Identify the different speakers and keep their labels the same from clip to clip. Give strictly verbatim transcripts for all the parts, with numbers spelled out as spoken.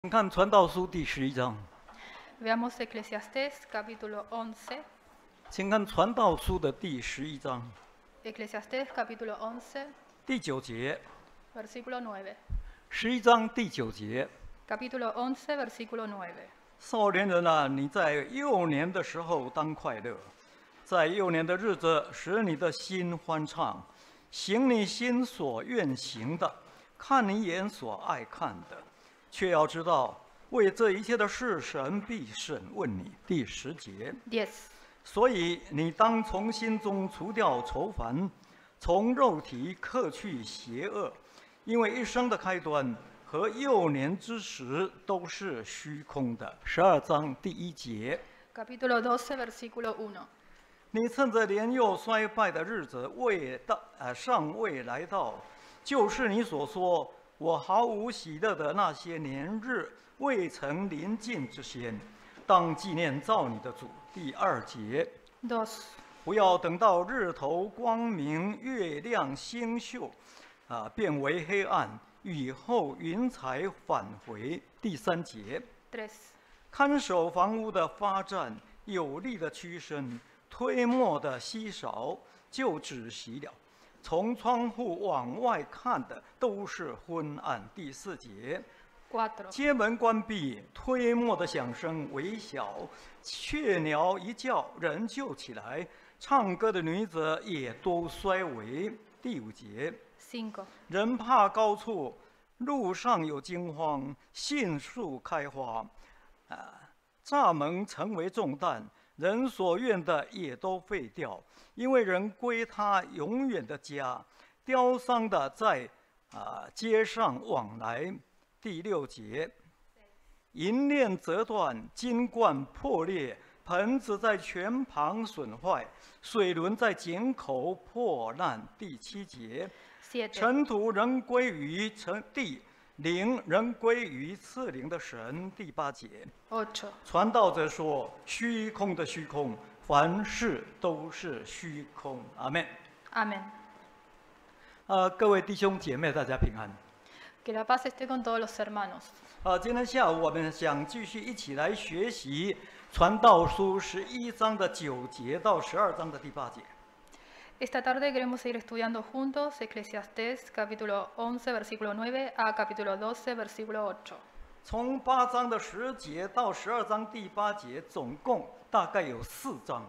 Speaker 1: 看《传道书》第十一章，
Speaker 2: Veamos Eclesiastés capítulo once.
Speaker 1: 请看《传道书》的第十一章
Speaker 2: Eclesiastés capítulo once,
Speaker 1: 第九节，
Speaker 2: versículo nueve.
Speaker 1: 十一章第九节。
Speaker 2: Capítulo once, versículo nueve.
Speaker 1: 少年人啊，你在幼年的时候当快乐，在幼年的日子使你的心欢畅，行你心所愿行的，看你眼所爱看的，却要知道，为这一切的事，神必审问你。第十节。
Speaker 2: diez.
Speaker 1: 所以你当从心中除掉愁烦，从肉体克去邪恶，因为一生的开端和幼年之时都是虚空的。十二章第一节。
Speaker 2: Capítulo doce, versículo uno.
Speaker 1: 你趁着年幼衰败的日子未到，呃，尚未来到，就是你所说我毫无喜乐的那些年日未曾临近之先，当纪念造你的主。第二节。
Speaker 2: dos.
Speaker 1: 不要等到日头光明、月亮星宿，啊，变为黑暗，雨后云彩返回。第三节。
Speaker 2: tres.
Speaker 1: 看守房屋的发战，有力的屈伸，推磨的稀少，就止息了。从窗户往外看的都是昏暗。第四节。
Speaker 2: cuatro.
Speaker 1: 街门关闭，推磨的响声微小，雀鸟一叫，人就起来。唱歌的女子也都衰微。第五节。
Speaker 2: cinco.
Speaker 1: 人怕高处，路上有惊慌，杏树开花，啊，蚱蜢成为重担，人所愿的也都废掉，因为人归他永远的家。凋丧的在啊街上往来。第六节。 银链折断，金冠破裂，盆子在泉旁损坏，水轮在井口破烂。第七节。
Speaker 2: siete.
Speaker 1: 尘土仍归于尘地，灵仍归于赐灵的神。第八节。
Speaker 2: ocho.
Speaker 1: 传道者说：“虚空的虚空，凡事都是虚空。”阿门。
Speaker 2: Amén.
Speaker 1: 呃，各位弟兄姐妹，大家平安。
Speaker 2: Que la paz esté con todos los hermanos.
Speaker 1: 呃，今天下午我们想继续一起来学习《传道书》十一章的九节到十二章的第八节。
Speaker 2: Esta tarde queremos seguir estudiando juntos Eclesiastés capítulo once, versículo nueve a capítulo doce, versículo ocho.
Speaker 1: 从八章的十节到十二章第八节，总共大概有四章。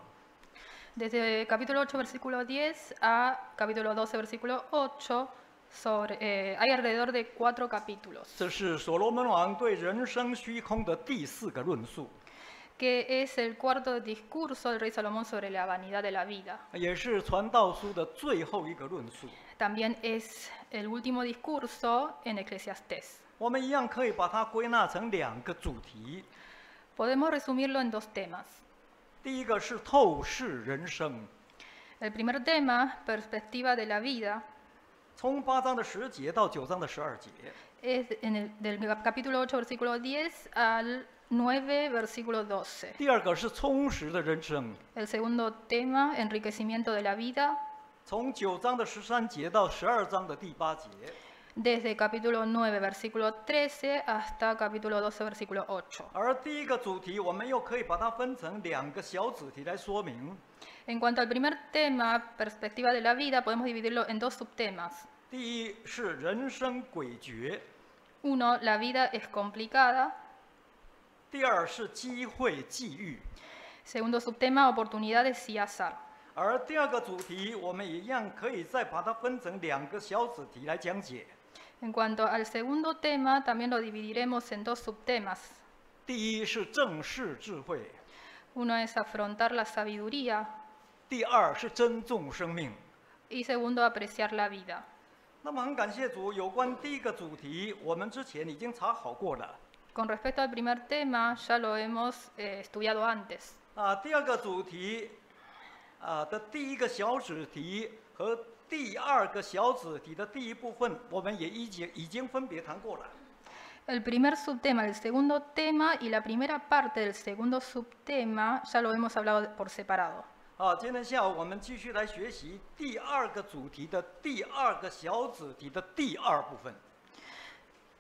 Speaker 2: Desde capítulo ocho, versículo diez a capítulo doce, versículo ocho, sobre, eh, hay alrededor de cuatro capítulos,
Speaker 1: 这是所罗门王对人生虚空的第四个论述，
Speaker 2: que es el cuarto discurso del rey Salomón sobre la vanidad de la vida.
Speaker 1: 也是传道书的最后一个论述。
Speaker 2: También es el último discurso en Eclesiastés.
Speaker 1: 我们一样可以把它归纳成两个主题。
Speaker 2: Podemos resumirlo en dos temas.
Speaker 1: 第一个是透视人生，
Speaker 2: El primer tema, perspectiva de la vida,
Speaker 1: 从八章的十节到九章的十二节。
Speaker 2: es en el, del capítulo ocho, versículo diez al nueve, versículo doce.
Speaker 1: 第二个是充实的人生，
Speaker 2: El segundo tema, enriquecimiento de la vida,
Speaker 1: 从九章的十三节到十二章的第八节。
Speaker 2: desde capítulo nueve, versículo trece hasta capítulo doce, versículo ocho.
Speaker 1: 而第一个主题，我们又可以把它分成两个小主题来说明。
Speaker 2: En cuanto al primer tema, perspectiva de la vida, podemos dividirlo en dos subtemas.
Speaker 1: 第一是人生诡谲，
Speaker 2: Uno, la vida es complicada.
Speaker 1: 第二是机会际遇。
Speaker 2: Segundo subtema, oportunidades y azar.
Speaker 1: 而第二个主题，我们一样可以再把它分成两个小主题来讲解。
Speaker 2: En cuanto al segundo tema, también lo dividiremos en dos subtemas.
Speaker 1: 第一是正视智慧，
Speaker 2: Uno es afrontar la sabiduría
Speaker 1: 第二是珍重生命。
Speaker 2: y segundo, apreciar la vida.
Speaker 1: 那么很感谢主，有关第一个主题，我们之前已经查好过了。
Speaker 2: Con respecto al primer tema, ya lo hemos eh, estudiado antes.
Speaker 1: 啊，第二个主题，啊的第一个小主题和第二个小主题的第一部分，我们也已经已经分别谈过了。
Speaker 2: El primer subtema, el segundo tema y la primera parte del segundo subtema ya lo hemos hablado por separado.
Speaker 1: 好，今天下午我们继续来学习第二个主题的第二个小主题的第二部分。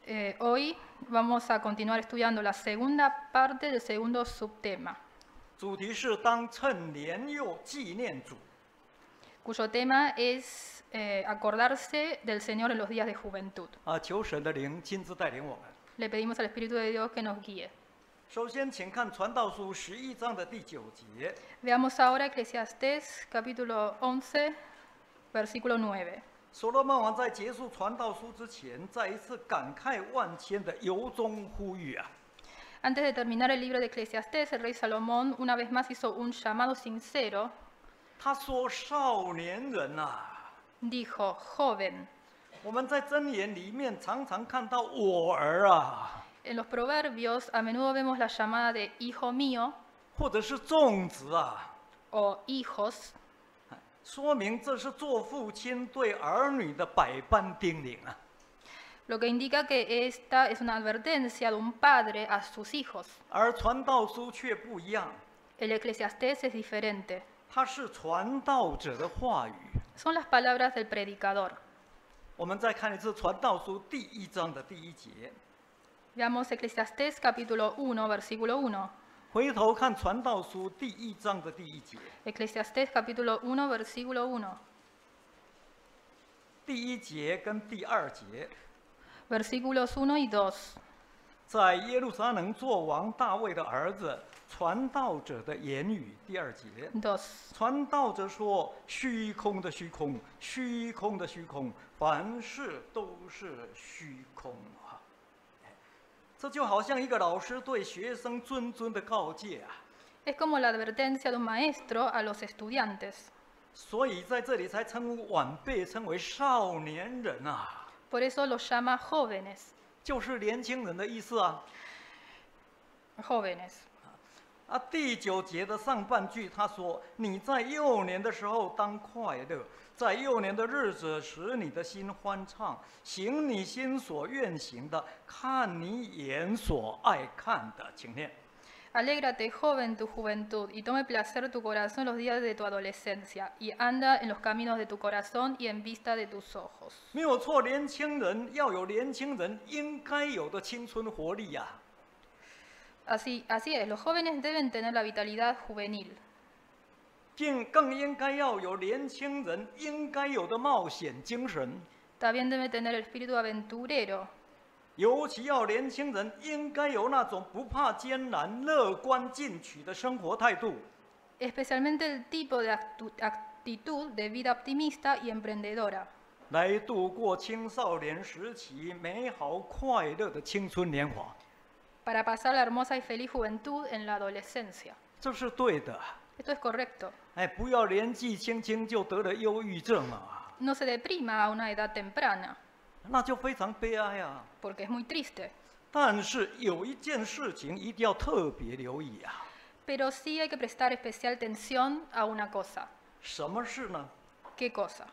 Speaker 2: Eh, hoy vamos a continuar estudiando la segunda parte del segundo subtema,
Speaker 1: 主题是当趁年幼纪念主。
Speaker 2: cuyo tema es eh, acordarse del Señor en los días de juventud.
Speaker 1: 啊，求神的灵亲自带领我们。
Speaker 2: Le pedimos al Espíritu de Dios que nos guíe.
Speaker 1: 首先，请看《传道书》十一章的第九节。
Speaker 2: Veamos ahora Eclesiastés capítulo once, versículo nueve.
Speaker 1: 所罗门王在结束《传道书》之前，再一次感慨万千的由衷呼吁啊！
Speaker 2: Antes de terminar el libro de Eclesiastés, el rey Salomón una vez más hizo un llamado sincero.
Speaker 1: 他说：“少年人啊，
Speaker 2: Dijo, joven.
Speaker 1: 我们在箴言里面常常看到我儿啊，
Speaker 2: En los proverbios a menudo vemos la llamada de hijo mío
Speaker 1: 或者是众子啊，
Speaker 2: o hijos,
Speaker 1: 说明这是做父亲对儿女的百般叮咛啊。
Speaker 2: lo que indica que esta es una advertencia de un padre a sus hijos.
Speaker 1: 而传道书却不一样，
Speaker 2: El Eclesiastés es diferente.
Speaker 1: 它是传道者的话语。
Speaker 2: Son las palabras del predicador.
Speaker 1: 我们再看一次《传道书》第一章的第一节，
Speaker 2: Veamos Eclesiastés capítulo uno, versículo uno.
Speaker 1: 回头看《传道书》第一章的第一节。
Speaker 2: Eclesiastés capítulo uno, versículo uno.
Speaker 1: 第一节跟第二节，
Speaker 2: Versículos uno y dos.
Speaker 1: 在耶路撒冷做王大卫的儿子传道者的言语。第二节，
Speaker 2: dos.
Speaker 1: 传道者说：“虚空的虚空，虚空的虚空，凡事都是虚空啊！”这就好像一个老师对学生谆谆的告诫啊。
Speaker 2: Es como la advertencia de un maestro a los estudiantes.
Speaker 1: 所以在这里才称晚辈称为少年人啊，
Speaker 2: Por eso los llama jóvenes.
Speaker 1: 就是年轻人的意思啊。
Speaker 2: Jóvenes.
Speaker 1: 啊，第九节的上半句他说：“你在幼年的时候当快乐，在幼年的日子使你的心欢畅，行你心所愿行的，看你眼所爱看的。”请念。
Speaker 2: Alégrate, joven, tu juventud, y tome placer tu corazón en los días de tu adolescencia, y anda en los caminos de tu corazón y en vista de tus ojos.
Speaker 1: 没有错，年轻人要有年轻人应该有的青春活力呀、啊。
Speaker 2: Así, así es, los jóvenes deben tener la vitalidad juvenil.
Speaker 1: 更更应该要有年轻人应该有的冒险精神，
Speaker 2: También debe tener el espíritu aventurero.
Speaker 1: 尤其要年轻人应该有那种不怕艰难、乐观进取的生活态度。
Speaker 2: Especialmente el tipo de actu- actitud de vida optimista y emprendedora,
Speaker 1: 来度过青少年时期美好快乐的青春年华，
Speaker 2: para pasar la hermosa y feliz juventud en la adolescencia.
Speaker 1: 这是对的。
Speaker 2: Esto es correcto.
Speaker 1: 哎，不要年纪轻轻就得了忧郁症啊，
Speaker 2: No se deprima a una edad temprana,
Speaker 1: 那就非常悲哀啊。
Speaker 2: porque es muy triste.
Speaker 1: 但是有一件事情一定要特别留意啊，
Speaker 2: Pero sí hay que prestar especial atención a una cosa.
Speaker 1: 什么事呢？
Speaker 2: ¿Qué cosa?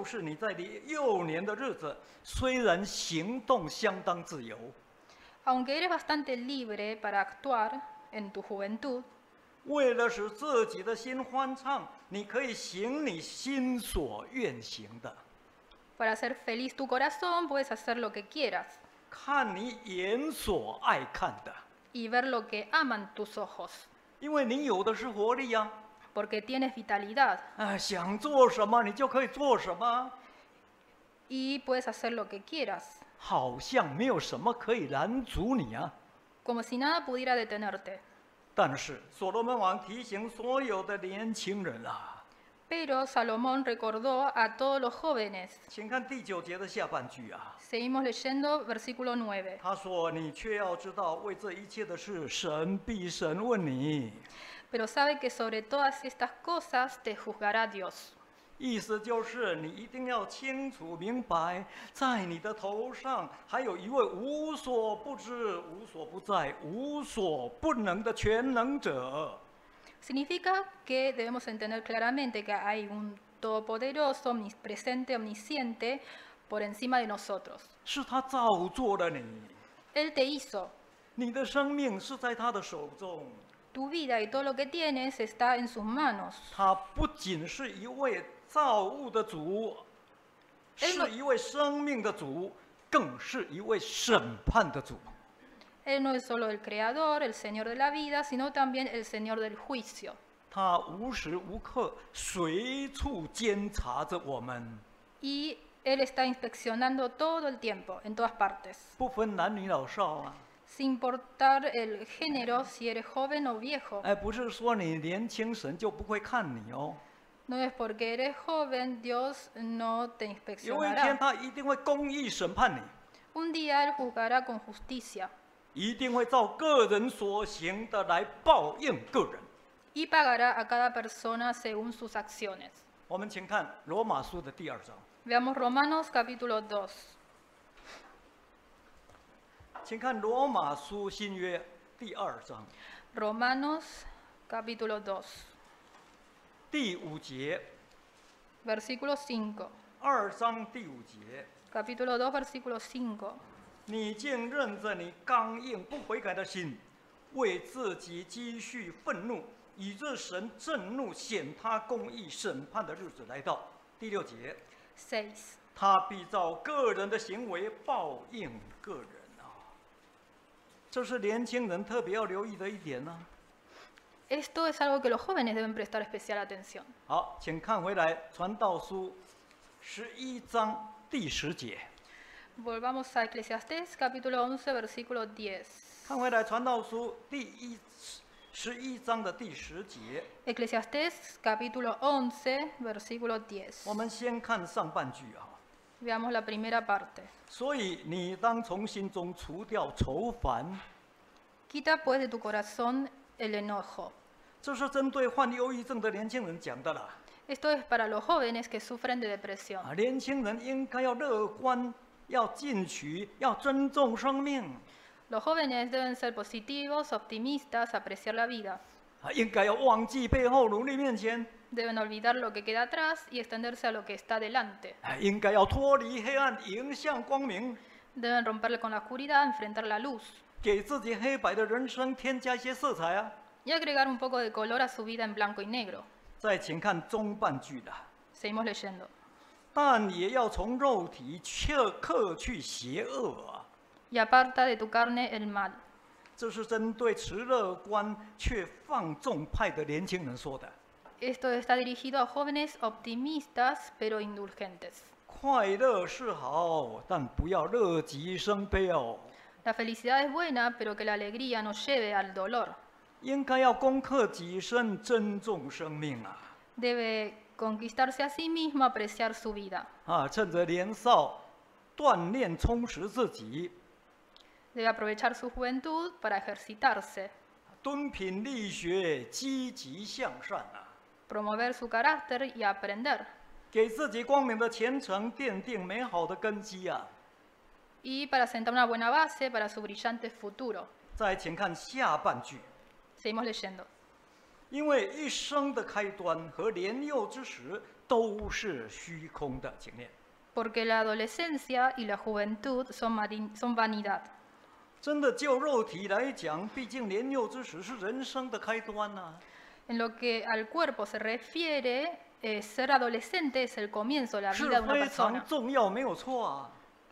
Speaker 2: Aunque eres bastante libre para actuar en tu juventud,
Speaker 1: 为了使自己的心欢畅，你可以行你心所愿行的，
Speaker 2: para hacer feliz tu corazón puedes hacer lo que quieras
Speaker 1: 看你眼所爱看的，
Speaker 2: y ver lo que aman tus ojos,
Speaker 1: 因为你有的是活力呀、
Speaker 2: porque tienes vitalidad
Speaker 1: 啊。啊，想做什么你就可以做什么，
Speaker 2: y puedes hacer lo que quieras,
Speaker 1: 好像没有什么可以拦阻你啊。
Speaker 2: como si nada pudiera detenerte.
Speaker 1: 但是所罗门王提醒所有的年轻人啊，
Speaker 2: Pero Salomón recordó a todos los jóvenes.
Speaker 1: 请看第九节的下半句啊。
Speaker 2: Seguimos leyendo versículo nueve.
Speaker 1: 他说：“你却要知道，为这一切的事，神必审问你。”
Speaker 2: Pero sabe que sobre todas estas cosas te juzgará Dios.
Speaker 1: 意思就是你一定要清楚明白，在你的头上还有一位无所不知、无所不在、无所不能的全能者。
Speaker 2: Significa que debemos entender claramente que hay un todopoderoso, omnipresente, omnisciente por encima de nosotros.
Speaker 1: 是他造作了你，
Speaker 2: Él te hizo.
Speaker 1: 你的生命是在他的手中。
Speaker 2: Tu vida y todo lo que tienes está en sus manos.
Speaker 1: 他不仅是一位造物的主，
Speaker 2: Él no-
Speaker 1: 是一位生命的主， 更是一位审判的主。
Speaker 2: Él no es solo el creador, el Señor de la vida, sino también el Señor del juicio.
Speaker 1: 他无时无刻随处监察着我们，
Speaker 2: Y Él está inspeccionando todo el tiempo, en todas partes,
Speaker 1: 不分男女老少啊。
Speaker 2: sin importar el género, si eres joven o viejo.
Speaker 1: 哎，不是说你年轻神就不会看你哦，
Speaker 2: No es porque eres joven, Dios no te
Speaker 1: 有一天
Speaker 2: inspeccionará.
Speaker 1: 他一定会公义审判你，
Speaker 2: Un día Él juzgará con justicia
Speaker 1: 一定会照个人所行的来报应个人。
Speaker 2: y pagará a cada persona según sus acciones.
Speaker 1: 我们请看罗马书的第二章，
Speaker 2: Veamos Romanos capítulo dos.
Speaker 1: 请看罗马书新约第二章
Speaker 2: Romanos capítulo dos,
Speaker 1: 第五节，
Speaker 2: versículo cinco.
Speaker 1: 二章第五节。
Speaker 2: Capítulo dos, versículo cinco.
Speaker 1: 你竟任着你刚硬不悔改的心，为自己积蓄愤怒，以致神震怒显他公义审判的日子来到。第六节，
Speaker 2: seis.
Speaker 1: 他必照个人的行为报应个人啊。这是年轻人特别要留意的一点呢、
Speaker 2: Esto es algo que los jóvenes deben prestar especial atención.
Speaker 1: 好，请看回来《传道书》十一章第十节。
Speaker 2: Volvamos a Eclesiastés capítulo once, versículo diez.
Speaker 1: 看回来《传道书》第一十一章的第十节。
Speaker 2: Eclesiastés capítulo once, versículo diez.
Speaker 1: 我们先看上半句啊。
Speaker 2: Veamos la primera parte.
Speaker 1: 所以你当从心中除掉愁烦，
Speaker 2: Quita pues de tu corazón el enojo.
Speaker 1: 这是针对患忧郁症的年轻人讲的啦。
Speaker 2: Esto es para los jóvenes que sufren de depresión.
Speaker 1: 啊，年轻人应该要乐观，要进取，要尊重生命，
Speaker 2: Los jóvenes deben ser positivos, optimistas, apreciar la vida.
Speaker 1: 啊，应该要忘记背后，努力面前，
Speaker 2: Deben olvidar lo que queda atrás y extenderse a lo que está delante.
Speaker 1: 啊，应该要脱离黑暗，迎向光明，
Speaker 2: Deben romperle con la oscuridad, enfrentar la luz
Speaker 1: 给自己黑白的人生添加一些色彩啊。
Speaker 2: y agregar un poco de color a su vida en blanco y negro.
Speaker 1: 再请看中半句啦，
Speaker 2: Seguimos leyendo.
Speaker 1: 但也要从肉体克克去邪恶啊。
Speaker 2: Y aparta de tu carne el mal.
Speaker 1: 这是针对持乐观却放纵派的年轻人说的。
Speaker 2: Esto está dirigido a jóvenes optimistas pero indulgentes.
Speaker 1: 快乐是好，但不要乐极生悲哦。
Speaker 2: La felicidad es buena, pero que la alegría nos lleve al dolor.
Speaker 1: 应该要攻克己身，珍重生命啊！
Speaker 2: Debe conquistarse a sí mismo, apreciar su vida.
Speaker 1: 啊，趁着年少，锻炼充实自己，
Speaker 2: Debe aprovechar su juventud para ejercitarse,
Speaker 1: 敦品力学，积极向善啊！
Speaker 2: promover su carácter y aprender.
Speaker 1: 给自己光明的前程奠定美好的根基啊！
Speaker 2: Y para sentar una buena base para su brillante futuro.
Speaker 1: 再请看下半句，
Speaker 2: Seguimos leyendo.
Speaker 1: 因为一生的开端和年幼之时都是虚空的。请念，
Speaker 2: Porque la adolescencia y la juventud son, mari- son vanidad.
Speaker 1: 真的就肉体来讲，毕竟年幼之时是人生的开端呐、啊。
Speaker 2: En lo que al cuerpo se refiere, eh, ser adolescente es el comienzo de la
Speaker 1: 是
Speaker 2: vida de una
Speaker 1: 非常
Speaker 2: persona.
Speaker 1: 重要，没有错啊。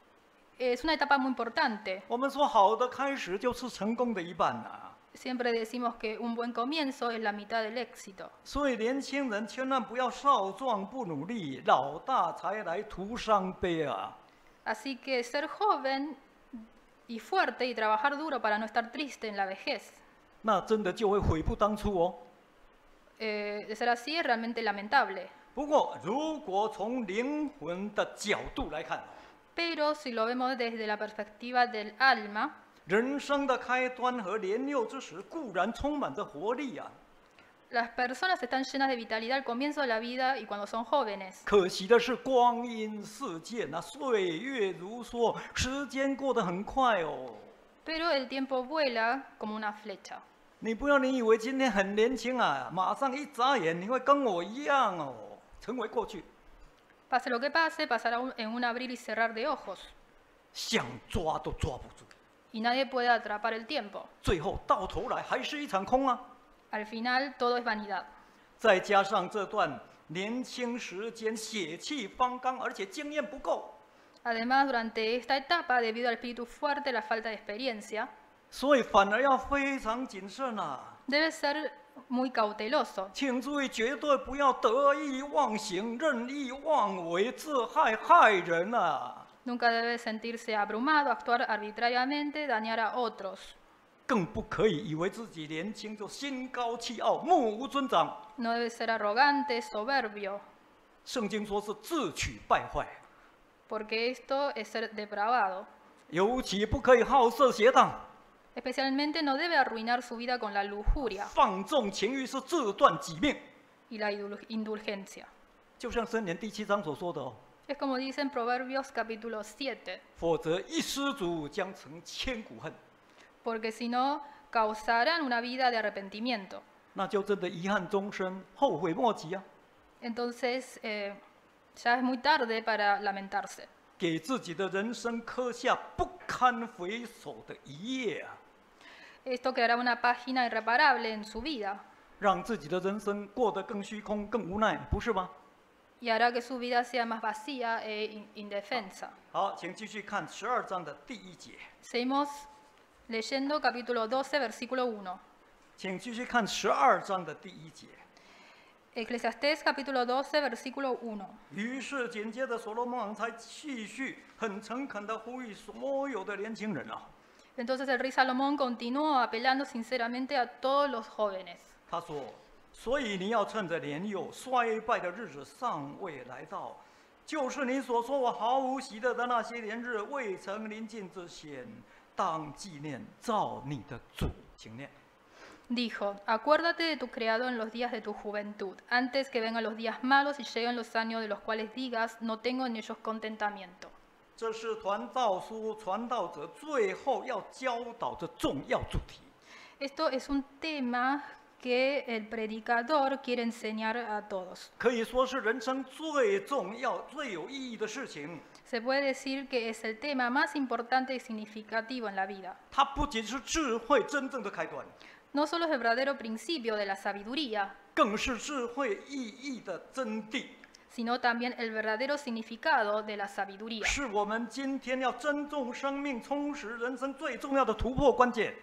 Speaker 2: Es una etapa muy importante.
Speaker 1: 我们说好的开始就是成功的一半呐、啊。
Speaker 2: Siempre decimos que un buen comienzo es la mitad del éxito.
Speaker 1: 所以年轻人千万不要少壮不努力，老大才来徒伤悲啊！
Speaker 2: Así que ser joven y fuerte y trabajar duro para no estar triste en la vejez.
Speaker 1: 那真的就会悔不当初哦。
Speaker 2: Eh, de ser así es realmente lamentable.
Speaker 1: 不过，如果从灵魂的角度来看，
Speaker 2: Pero si lo vemos desde la perspectiva del alma,
Speaker 1: 人生的开端和年幼之时固然充满着活力啊，
Speaker 2: las personas están llenas de vitalidad al comienzo de la vida y cuando son jóvenes.
Speaker 1: 可惜的是光阴似箭啊，岁月如梭，时间过得很快哦。
Speaker 2: Pero el tiempo vuela como una flecha.
Speaker 1: 你不要你以为今天很年轻啊，马上一眨眼你会跟我一样哦，成为过去，
Speaker 2: Pase lo que pase, pasará un- en un abrir y cerrar de ojos.
Speaker 1: 想抓都抓不住，
Speaker 2: Y nadie puede atrapar el tiempo.
Speaker 1: 最后到头来还是一场空啊。
Speaker 2: Al final, todo es vanidad.
Speaker 1: 再加上这段年轻时间血气方刚，而且经验不够，
Speaker 2: Además, durante esta etapa, debido al espíritu fuerte, la falta de experiencia,
Speaker 1: 所以反而要非常谨慎啊！
Speaker 2: debe ser muy cauteloso.
Speaker 1: 请注意，绝对不要得意忘形、任意妄为、自害害人啊！
Speaker 2: Nunca debe sentirse abrumado, actuar arbitrariamente, dañar a otros.
Speaker 1: 更不可以以为自己年轻就心高气傲、目无尊长。
Speaker 2: No debe ser arrogante, soberbio,
Speaker 1: 圣经说是自取败坏，
Speaker 2: porque esto es ser depravado.
Speaker 1: 尤其不可以好色邪荡，
Speaker 2: Especialmente no debe arruinar su vida con la lujuria
Speaker 1: 放纵情欲是自断己命。
Speaker 2: y la indul- indulgencia.
Speaker 1: 就像箴言第七章所说的哦，
Speaker 2: Es como dice en Proverbios capítulo siete,
Speaker 1: 否则一失足将成千古恨，
Speaker 2: porque si no, causarán una vida de arrepentimiento.
Speaker 1: 那就真的遗憾终生，后悔莫及啊！
Speaker 2: Entonces, eh, ya es muy tarde para lamentarse.
Speaker 1: 给自己的人生刻下不堪回首的一页啊！
Speaker 2: Esto quedará una página irreparable en su vida
Speaker 1: 让自己的人生过得更虚空、更无奈，不是吗？
Speaker 2: y hará que su vida sea más vacía e in- indefensa.
Speaker 1: 好，请继续看十二章的第一节，
Speaker 2: Seguimos leyendo capítulo doce, versículo uno.
Speaker 1: 请继续看十二章的第一节。
Speaker 2: Eclesiastés capítulo doce, versículo uno.
Speaker 1: 于是紧接着所罗门王才继续很诚恳地呼吁所有的年轻人啊，
Speaker 2: Entonces el rey Salomón continuó apelando sinceramente a todos los jóvenes.
Speaker 1: 他说：“所以你要趁着年幼衰败的日子尚未来到，就是你所说我毫无喜乐的那些年日未曾临近之前，当纪念造你的主。”请念。
Speaker 2: Dijo, acuérdate de tu Creador en los días de tu juventud, antes que vengan los días malos y lleguen los años de los cuales digas, no tengo en ellos contentamiento.
Speaker 1: 这是传道书传道者最后要教导的重要主题。
Speaker 2: Esto es un tema que el predicador quiere enseñar a todos.
Speaker 1: 可以说是人生最重要、最有意义的事情。
Speaker 2: Se puede decir que es el tema más importante y significativo en la vida.
Speaker 1: 它不仅是智慧真正的开端，
Speaker 2: No solo es el verdadero principio de la sabiduría,
Speaker 1: 更是智慧意义的真谛，
Speaker 2: sino también el verdadero significado de la sabiduría.
Speaker 1: 是我们今天要珍重生命、充实人生最重要的突破关键。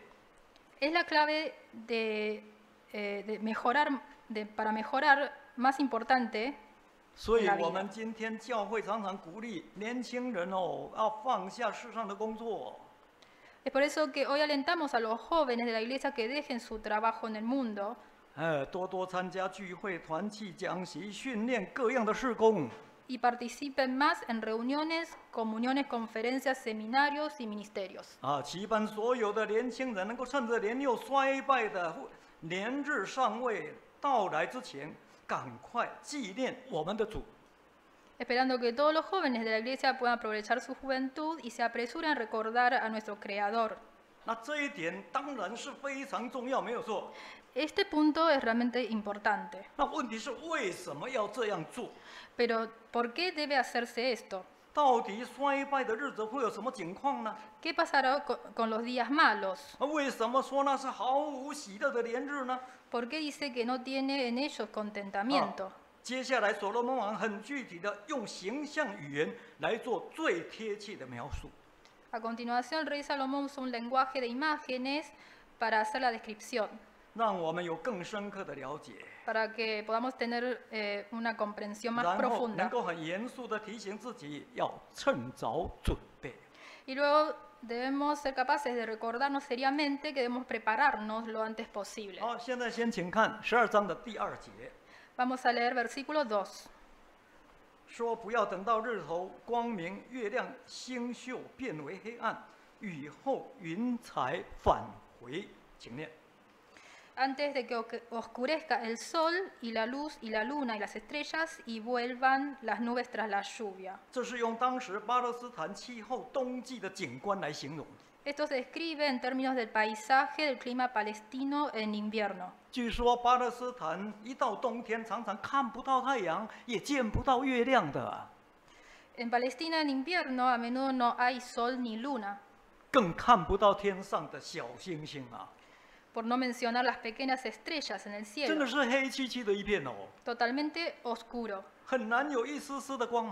Speaker 2: Es la clave de, eh, de mejorar, de, para mejorar más importante.
Speaker 1: 所以，我们今天教会常常鼓励年轻人哦，要放下世上的工作，
Speaker 2: Es por eso que hoy alentamos a los jóvenes de la iglesia que dejen su trabajo en el mundo
Speaker 1: 呃，多多参加聚会、团契、讲习、训练各样的事工。
Speaker 2: y participen más en reuniones, comuniones, conferencias, seminarios y ministerios.
Speaker 1: 啊，期盼所有的年轻人能够趁着年幼衰败的年日尚未到来之前，赶快纪念我们的主。
Speaker 2: Esperando que todos los jóvenes de la iglesia puedan aprovechar su juventud y se apresuren a recordar a nuestro Creador.
Speaker 1: 那这一点当然是非常重要，没有错。
Speaker 2: Este punto es realmente importante.
Speaker 1: 那问题是为什么要这样做？
Speaker 2: Pero, ¿por qué debe hacerse esto?
Speaker 1: 到底衰败的日子会有什么情况呢？
Speaker 2: ¿Qué pasará co- con los días malos?
Speaker 1: 为什么说那是毫无喜乐的年日呢？
Speaker 2: ¿Por qué dice que no tiene en ellos contentamiento?
Speaker 1: 接下来，所罗门王很具体的用形象语言来做最贴切的描述。
Speaker 2: A continuación, el rey Salomón usa un lenguaje de imágenes para hacer la descripción,
Speaker 1: 让我们有更深刻的了解，
Speaker 2: para que podamos tener eh, una comprensión más
Speaker 1: 然后能
Speaker 2: profunda.
Speaker 1: 够很严肃的提醒自己要趁早准备。
Speaker 2: Y luego debemos ser capaces de recordarnos seriamente que debemos prepararnos lo antes posible.
Speaker 1: 好，现在先请看十二章的第二节，
Speaker 2: Vamos a leer versículo dos.
Speaker 1: 说不要等到日头光明、月亮星宿变为黑暗，雨后云彩返回。请念。
Speaker 2: Antes de que oque- oscurezca el sol y la luz y la luna y las estrellas y vuelvan las nubes tras la lluvia.
Speaker 1: 这是用当时巴勒斯坦气候冬季的景观来形容。
Speaker 2: Esto se describe en términos del paisaje del clima palestino en invierno.
Speaker 1: 据说巴勒斯坦一到冬天，常常看不到太阳，也见不到月亮的，
Speaker 2: En Palestina en invierno a menudo no hay sol ni luna,
Speaker 1: 更看不到天上的小星星啊！
Speaker 2: por no mencionar las pequeñas estrellas en el
Speaker 1: 真的
Speaker 2: cielo,
Speaker 1: 是黑漆漆的一片哦，
Speaker 2: totalmente oscuro.
Speaker 1: 很难有一丝丝的光芒。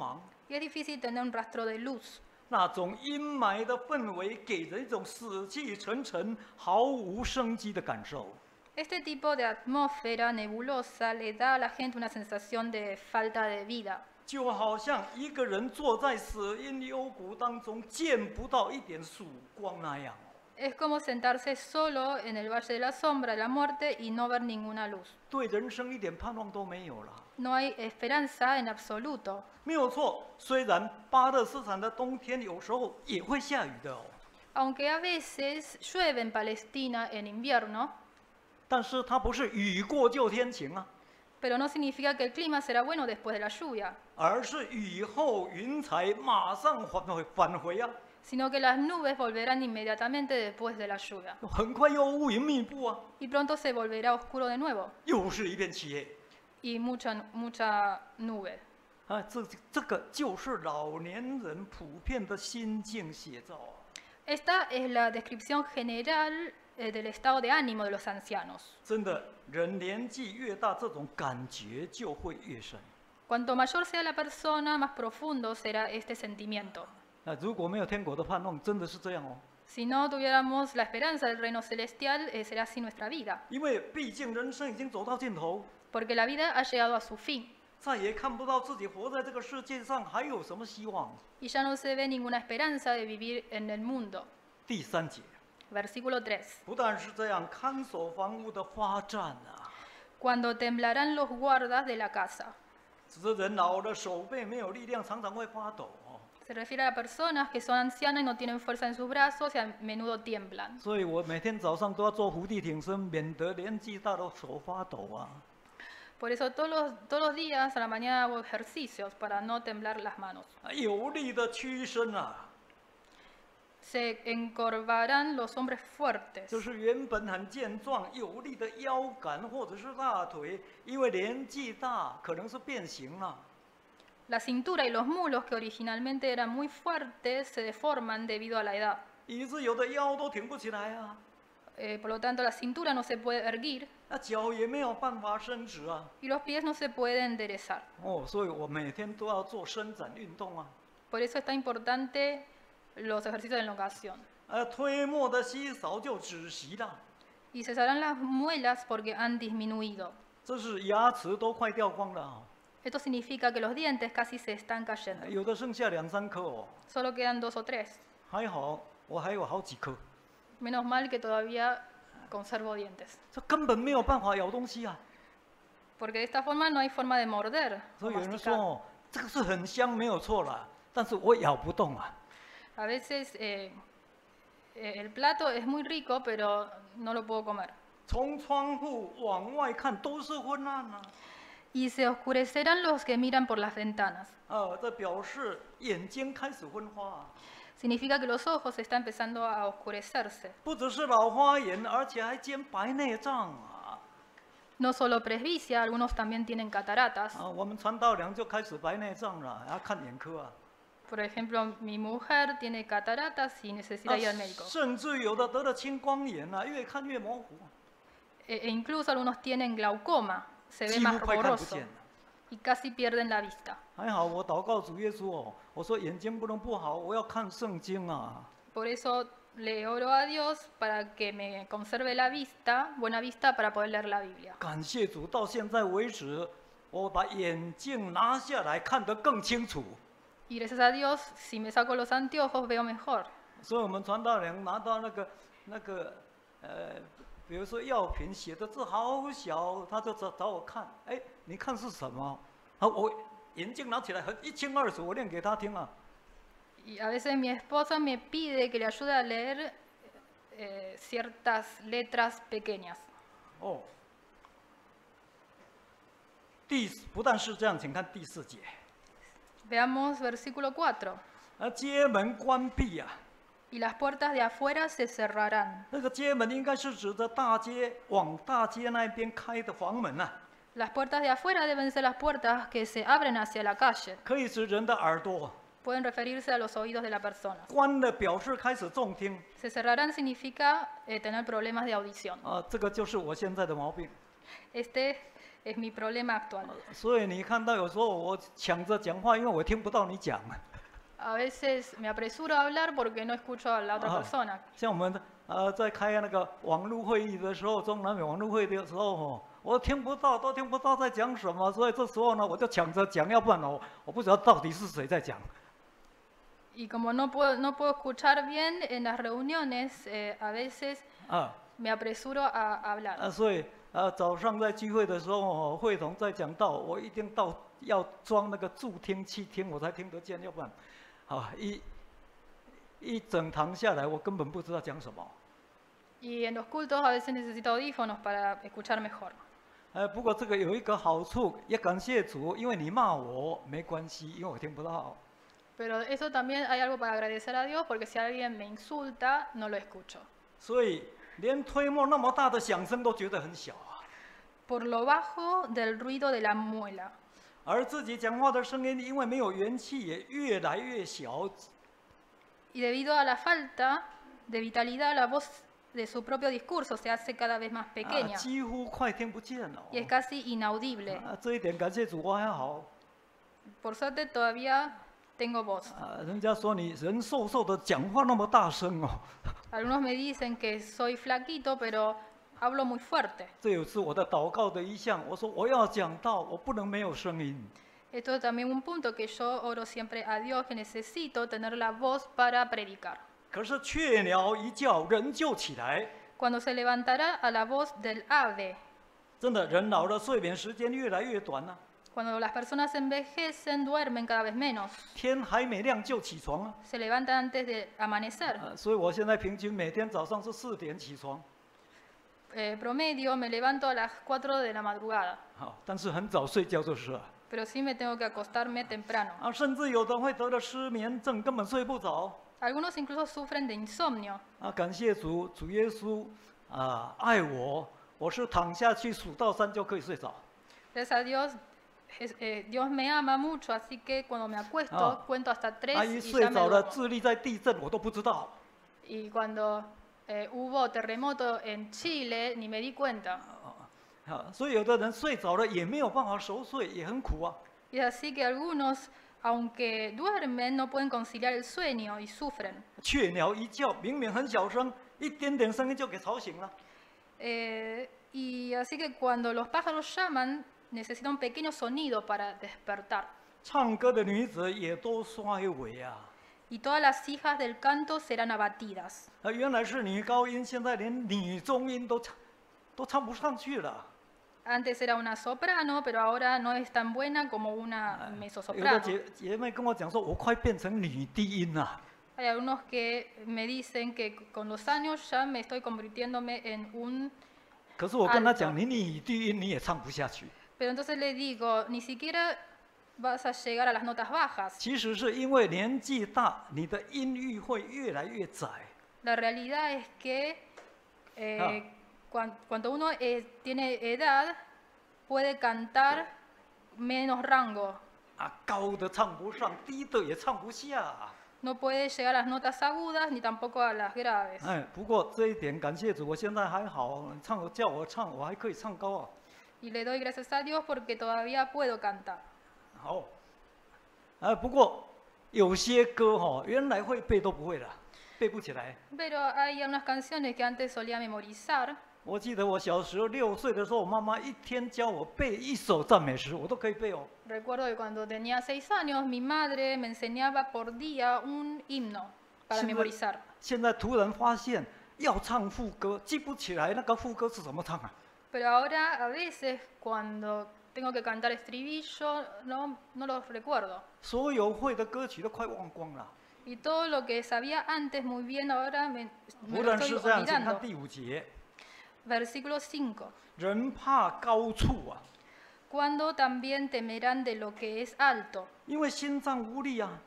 Speaker 2: Y es difícil tener un rastro de luz.
Speaker 1: 那种阴霾的氛围给人一种死气沉沉、毫无生机的感受。
Speaker 2: Este tipo de atmósfera nebulosa le da a la gente una sensación de falta de vida.
Speaker 1: 就好像一个人坐在死荫幽谷当中，见不到一点曙光那样。
Speaker 2: Es como sentarse solo en el valle de la sombra de la muerte y no ver ninguna luz.
Speaker 1: 对人生一点盼望都没有了。
Speaker 2: No hay esperanza en absoluto.
Speaker 1: 没有错，虽然巴勒斯坦的冬天有时候也会下雨的哦，
Speaker 2: Aunque a veces llueve en Palestina en invierno,
Speaker 1: 但是它不是雨过就天晴啊，
Speaker 2: pero no significa que el clima será bueno después de la lluvia,
Speaker 1: 而是雨后云彩马上返回返回啊，
Speaker 2: sino que las nubes volverán inmediatamente después de la lluvia.
Speaker 1: 很快又乌云密布啊，
Speaker 2: Y pronto se volverá oscuro de nuevo
Speaker 1: 又是一片漆黑。
Speaker 2: y mucha, mucha nube.
Speaker 1: 啊，这这个就是老年人普遍的心境写照啊。
Speaker 2: Esta es la descripción general eh, del estado de ánimo de los ancianos.
Speaker 1: 真的，人年纪越大，这种感觉就会越深。
Speaker 2: Cuanto mayor sea la persona, más profundo será este sentimiento.
Speaker 1: 那如果没有天国的盼望，真的是这样哦。
Speaker 2: Si no tuviéramos la esperanza del reino celestial, eh, será así nuestra vida,
Speaker 1: 因为毕竟人生已经走到尽头，
Speaker 2: porque la vida ha llegado a su fin
Speaker 1: 再也看不到自己活在这个世界上还有什么希望。
Speaker 2: y ya no se ve ninguna esperanza de vivir en el mundo.
Speaker 1: 第三节，
Speaker 2: Versículo tres.
Speaker 1: 不但是这样，看守房屋的发战啊，
Speaker 2: Cuando temblarán los guardas de la casa.
Speaker 1: 只是人老了，手背没有力量，常常会发抖哦。
Speaker 2: Se refiere a personas que son ancianas y no tienen fuerza en sus brazos y a menudo tiemblan.
Speaker 1: 所以我每天早上都要做伏地挺身，免得年纪大了手发抖啊。
Speaker 2: Por eso todos los, todos los días a la mañana hago ejercicios para no temblar las manos.
Speaker 1: 有力的屈身啊，
Speaker 2: Se encorvarán los hombres fuertes.
Speaker 1: 就是原本很健壮有力的腰杆或者是大腿，因为年纪大，可能是变形了。
Speaker 2: La cintura y los mulos, que originalmente eran muy fuertes, se deforman debido a la edad.
Speaker 1: 以致有的腰都挺不起来啊，
Speaker 2: Eh, por lo tanto, la cintura no se puede erguir
Speaker 1: 那脚也没有办法伸直啊。
Speaker 2: y los pies no se pueden enderezar.
Speaker 1: 哦，所以我每天都要做伸展运动啊。
Speaker 2: Por eso es tan importante los ejercicios de elongación.
Speaker 1: 呃，推磨的稀少就止息了，
Speaker 2: Y cesarán las muelas porque han disminuido.
Speaker 1: 这是牙齿都快掉光了啊，
Speaker 2: Esto significa que los dientes casi se están cayendo.
Speaker 1: 有的剩下两三颗哦，
Speaker 2: Solo quedan dos o tres.
Speaker 1: 还好我还有好几颗，
Speaker 2: Menos mal que todavía conservo dientes.
Speaker 1: 这根本没有办法咬东西啊。
Speaker 2: Porque de esta forma no hay forma de morder
Speaker 1: 所
Speaker 2: o
Speaker 1: 以有人说
Speaker 2: masticar.
Speaker 1: 哦，这个是很香，没有错啦，但是我咬不动啊。
Speaker 2: A veces eh, eh, el plato es muy rico, pero no lo puedo comer.
Speaker 1: 从窗户往外看都是昏暗啊，
Speaker 2: Y se oscurecerán los que miran por las ventanas.
Speaker 1: 啊，这表示眼睛开始昏花啊，
Speaker 2: Significa que los ojos están empezando a oscurecerse.
Speaker 1: 不只是老花眼，而且还兼白内障啊。
Speaker 2: No solo presbicia, algunos también tienen cataratas.
Speaker 1: 啊，我们传道娘就开始白内障了，要看眼科啊。
Speaker 2: Por ejemplo, mi mujer tiene cataratas y necesita
Speaker 1: 啊
Speaker 2: ir al médico.
Speaker 1: 甚至有的得了青光眼啊，越看越模糊，
Speaker 2: E, e incluso algunos tienen glaucoma, se ve
Speaker 1: 几乎
Speaker 2: más
Speaker 1: 快看不
Speaker 2: borroso
Speaker 1: 见了。
Speaker 2: y casi pierden la vista.
Speaker 1: 还好我祷告主耶稣哦，我说眼睛不能不好，我要看圣经啊。
Speaker 2: Por eso le oro a Dios para que me conserve la vista, buena vista para poder leer la Biblia.
Speaker 1: 感谢主，到现在为止，我把眼镜拿下来看得更清楚。
Speaker 2: Y gracias a Dios, si me saco los anteojos veo mejor.
Speaker 1: 所以我们传道人拿到那个那个呃，比如说药品写的字好小，他就找找我看，哎，你看是什么？啊，我眼镜拿起来很一清二楚，我念给他听啊。
Speaker 2: Y a veces mi esposa me pide que le ayude a leer eh, ciertas letras pequeñas.
Speaker 1: 哦，第不但是这样，请看第四节，
Speaker 2: Veamos versículo cuatro.
Speaker 1: 啊，街门关闭啊。
Speaker 2: Y las puertas de afuera se cerrarán.
Speaker 1: 那个街门应该是指着大街往大街那边开的房门啊，
Speaker 2: Las puertas de afuera deben ser las puertas que se abren hacia la calle.
Speaker 1: 可以指人的耳朵。
Speaker 2: Pueden referirse a los oídos de la persona.
Speaker 1: 关了表示开始重听
Speaker 2: Se cerrarán significa eh, tener problemas de audición.
Speaker 1: 啊，这个就是我现在的毛病。
Speaker 2: Este es mi problema actual.
Speaker 1: 所以你看到有时候我抢着讲话，因为我听不到你讲。
Speaker 2: A veces me apresuro a hablar porque no escucho a la otra
Speaker 1: 啊
Speaker 2: persona.
Speaker 1: 像我们呃在开那个网络会议的时候，中南美网络会议的时候，哦，我听不到，都听不到在讲什么，所以这时候呢，我就抢着讲，要不然我我不知道到底是谁在讲。
Speaker 2: Y como no puedo, no puedo escuchar bien en las reuniones, eh, a veces
Speaker 1: 啊
Speaker 2: me apresuro a hablar.
Speaker 1: 啊，所以呃早上在聚会的时候，哦，会同在讲道，我一定到要装那个助听器听，我才听得见，要不然，啊一一整堂下来，我根本不知道讲什么。
Speaker 2: Y en los cultos a veces necesito audífonos para escuchar mejor.
Speaker 1: 呃，不过这个有一个好处，也感谢主，因为你骂我没关系，因为我听不到。
Speaker 2: Pero eso también hay algo para agradecer a Dios porque si alguien me insulta, no lo escucho.
Speaker 1: 所以连推磨那么大的响声都觉得很小啊，
Speaker 2: Por lo bajo del ruido de la muela.
Speaker 1: 而自己讲话的声音因为没有元气，也越来越小。
Speaker 2: Y debido a la falta de vitalidad, la voz de su propio discurso se hace cada vez más
Speaker 1: 啊，
Speaker 2: pequeña
Speaker 1: 几乎快听不见了。
Speaker 2: y es casi inaudible.
Speaker 1: 啊，这一点感谢主，我还好。
Speaker 2: Por suerte todavía tengo voz.
Speaker 1: 啊，人家说你人瘦瘦的，讲话那么大声哦。
Speaker 2: Algunos me dicen que soy flaquito, pero hablo muy fuerte.
Speaker 1: 这也是我的祷告的一项。我说我要讲道，我不能没有声音。
Speaker 2: Esto es también un punto que yo oro siempre a Dios, que necesito tener la voz para predicar.
Speaker 1: 可是雀鸟一叫，人就起来。
Speaker 2: Cuando se levantará a la voz del ave,
Speaker 1: 真的，人老了，睡眠时间越来越短了、
Speaker 2: cuando las personas envejecen, duermen cada vez menos,
Speaker 1: 天还没亮就起床了。
Speaker 2: se levantan antes de amanecer.
Speaker 1: 呃，所以我现在平均每天早上是四点起床。
Speaker 2: Eh, promedio me levanto a las cuatro de la madrugada,
Speaker 1: 好，但是很早睡觉就是了。
Speaker 2: pero sí me tengo que acostarme temprano.
Speaker 1: 啊，甚至有的会得了失眠症，根本睡不着。
Speaker 2: Algunos incluso sufren de insomnio.
Speaker 1: 啊，感谢主，主耶稣啊爱我，我是躺下去数到三就可以睡着。
Speaker 2: Gracias a Dios, es- eh, Dios me ama mucho, así que cuando me acuesto
Speaker 1: Ah.
Speaker 2: cuento hasta
Speaker 1: 啊，
Speaker 2: tres
Speaker 1: 一
Speaker 2: y
Speaker 1: 睡
Speaker 2: ya me
Speaker 1: 着了，
Speaker 2: duermo.
Speaker 1: 智利在地震，我都不知道。
Speaker 2: Y cuando eh, hubo terremoto en Chile, ni me di cuenta.
Speaker 1: 啊，所以有的人睡着了也没有办法熟睡，也很苦啊。
Speaker 2: Y es así que algunos, aunque duermen, no pueden conciliar el sueño y sufren.
Speaker 1: 雀鸟一叫，明明很小声，一点点声音就给吵醒了。
Speaker 2: Eh, y así que cuando los pájaros llaman, necesitan un pequeño sonido para despertar.
Speaker 1: 唱歌的女子也都衰微啊。
Speaker 2: Y todas las hijas del canto serán abatidas.
Speaker 1: 啊，原来是女高音，现在连女中音都唱，都唱不上去了。
Speaker 2: Antes era una soprano, pero ahora no es tan buena como una
Speaker 1: 有的
Speaker 2: mezzosoprano.
Speaker 1: 姐姐妹跟我讲说，我快变成女低音了。
Speaker 2: Hay algunos que me dicen que con los años ya me estoy convirtiéndome en un...
Speaker 1: 可是我跟她
Speaker 2: Alto
Speaker 1: 讲，你女低音你也唱不下去。
Speaker 2: Pero entonces le digo, ni siquiera vas a llegar a las notas bajas.
Speaker 1: 其实是因为年纪大，你的音域会越来越窄。
Speaker 2: La realidad es que eh,
Speaker 1: Ah.
Speaker 2: cuan- cuando uno eh, tiene edad, puede cantar menos rango.
Speaker 1: 啊，高的唱不上，低的也唱不下。
Speaker 2: No puede llegar a las notas agudas ni tampoco a las graves.
Speaker 1: 哎，不过这一点感谢主，我现在还好，唱叫我唱，我还可以唱高啊。
Speaker 2: Y le doy gracias a Dios porque todavía puedo cantar.
Speaker 1: 好，啊，不过有些歌哈、原来会背都不会了，背不起来。
Speaker 2: Pero hay unas canciones que antes solía memorizar.
Speaker 1: 我记得我小时候六岁的时候，我妈妈一天教我背一首赞美诗，我都可以背哦。
Speaker 2: Recuerdo que cuando tenía seis años, mi madre me enseñaba por día un himno para
Speaker 1: 现在
Speaker 2: memorizar.
Speaker 1: 现在突然发现要唱副歌，记不起来那个副歌是怎么唱啊？
Speaker 2: Pero ahora a veces cuando tengo que cantar estribillo, no, no los recuerdo.
Speaker 1: 所有会的歌曲都快忘光了。
Speaker 2: Y todo lo que sabía antes muy bien, ahora me,
Speaker 1: 无
Speaker 2: me lo
Speaker 1: 论
Speaker 2: estoy
Speaker 1: 是这样，请看
Speaker 2: olvidando.
Speaker 1: 第五节，
Speaker 2: Versículo cinco.
Speaker 1: 人怕高处啊，
Speaker 2: Cuando también temerán de lo que es alto.
Speaker 1: 因为心脏无力啊，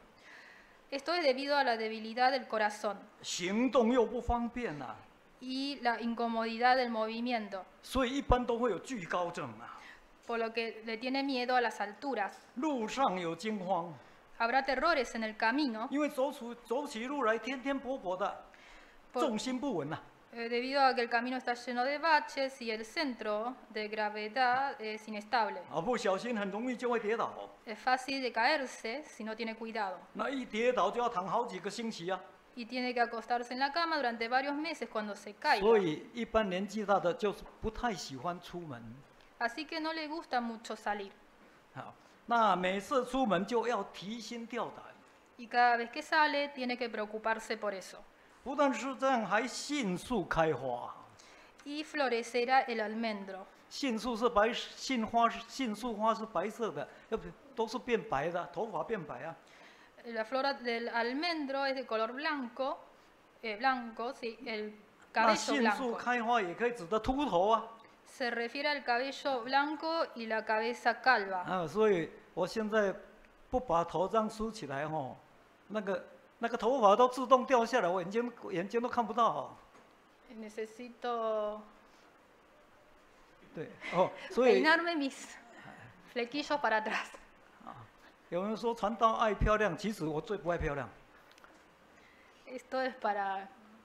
Speaker 2: Esto es debido a la debilidad del corazón
Speaker 1: 行动又不方便啊，
Speaker 2: y la incomodidad del movimiento,
Speaker 1: 所以一般都会有惧高症啊。
Speaker 2: por lo que le tiene miedo a las alturas.
Speaker 1: 路上有惊慌，
Speaker 2: Habrá terrores en el camino,
Speaker 1: 因为走出走起路来颠颠簸簸的，
Speaker 2: por-
Speaker 1: 重心不稳啊。
Speaker 2: eh, debido a que el camino está lleno de baches y el centro de gravedad es inestable.
Speaker 1: 啊，不小心很容易就会跌倒。
Speaker 2: Es fácil de caerse si no tiene cuidado.
Speaker 1: 那一跌倒就要躺好几个星期啊。
Speaker 2: Y tiene que acostarse en la cama durante varios meses cuando se caiga.
Speaker 1: 所以一般年纪大的就是不太喜欢出门。
Speaker 2: Así que no le gusta mucho salir.
Speaker 1: 好，那每次出门就要提心吊胆。
Speaker 2: Y cada vez que sale tiene que preocuparse por eso.
Speaker 1: 不但是这样，还迅速开花。
Speaker 2: Y florecerá el almendro.
Speaker 1: 杏树是白，杏花是杏树花是白色的，要不都是变白的，头发变白啊。
Speaker 2: La flor del almendro es de color blanco, eh, blanco, sí, el
Speaker 1: 那
Speaker 2: cabello
Speaker 1: 杏树
Speaker 2: blanco.
Speaker 1: 开花也可以指的秃头啊。
Speaker 2: Se refiere al cabello blanco y la cabeza calva.
Speaker 1: 啊，所以我现在不把头这样梳起来哦，那个那个头发都自动掉下来，我眼睛眼睛都看不到、哦。
Speaker 2: Necesito
Speaker 1: 对，哦，所以
Speaker 2: peinarme mis flequillos para atrás.
Speaker 1: 有人说传道爱漂亮，其实我最不爱漂亮。
Speaker 2: Esto es para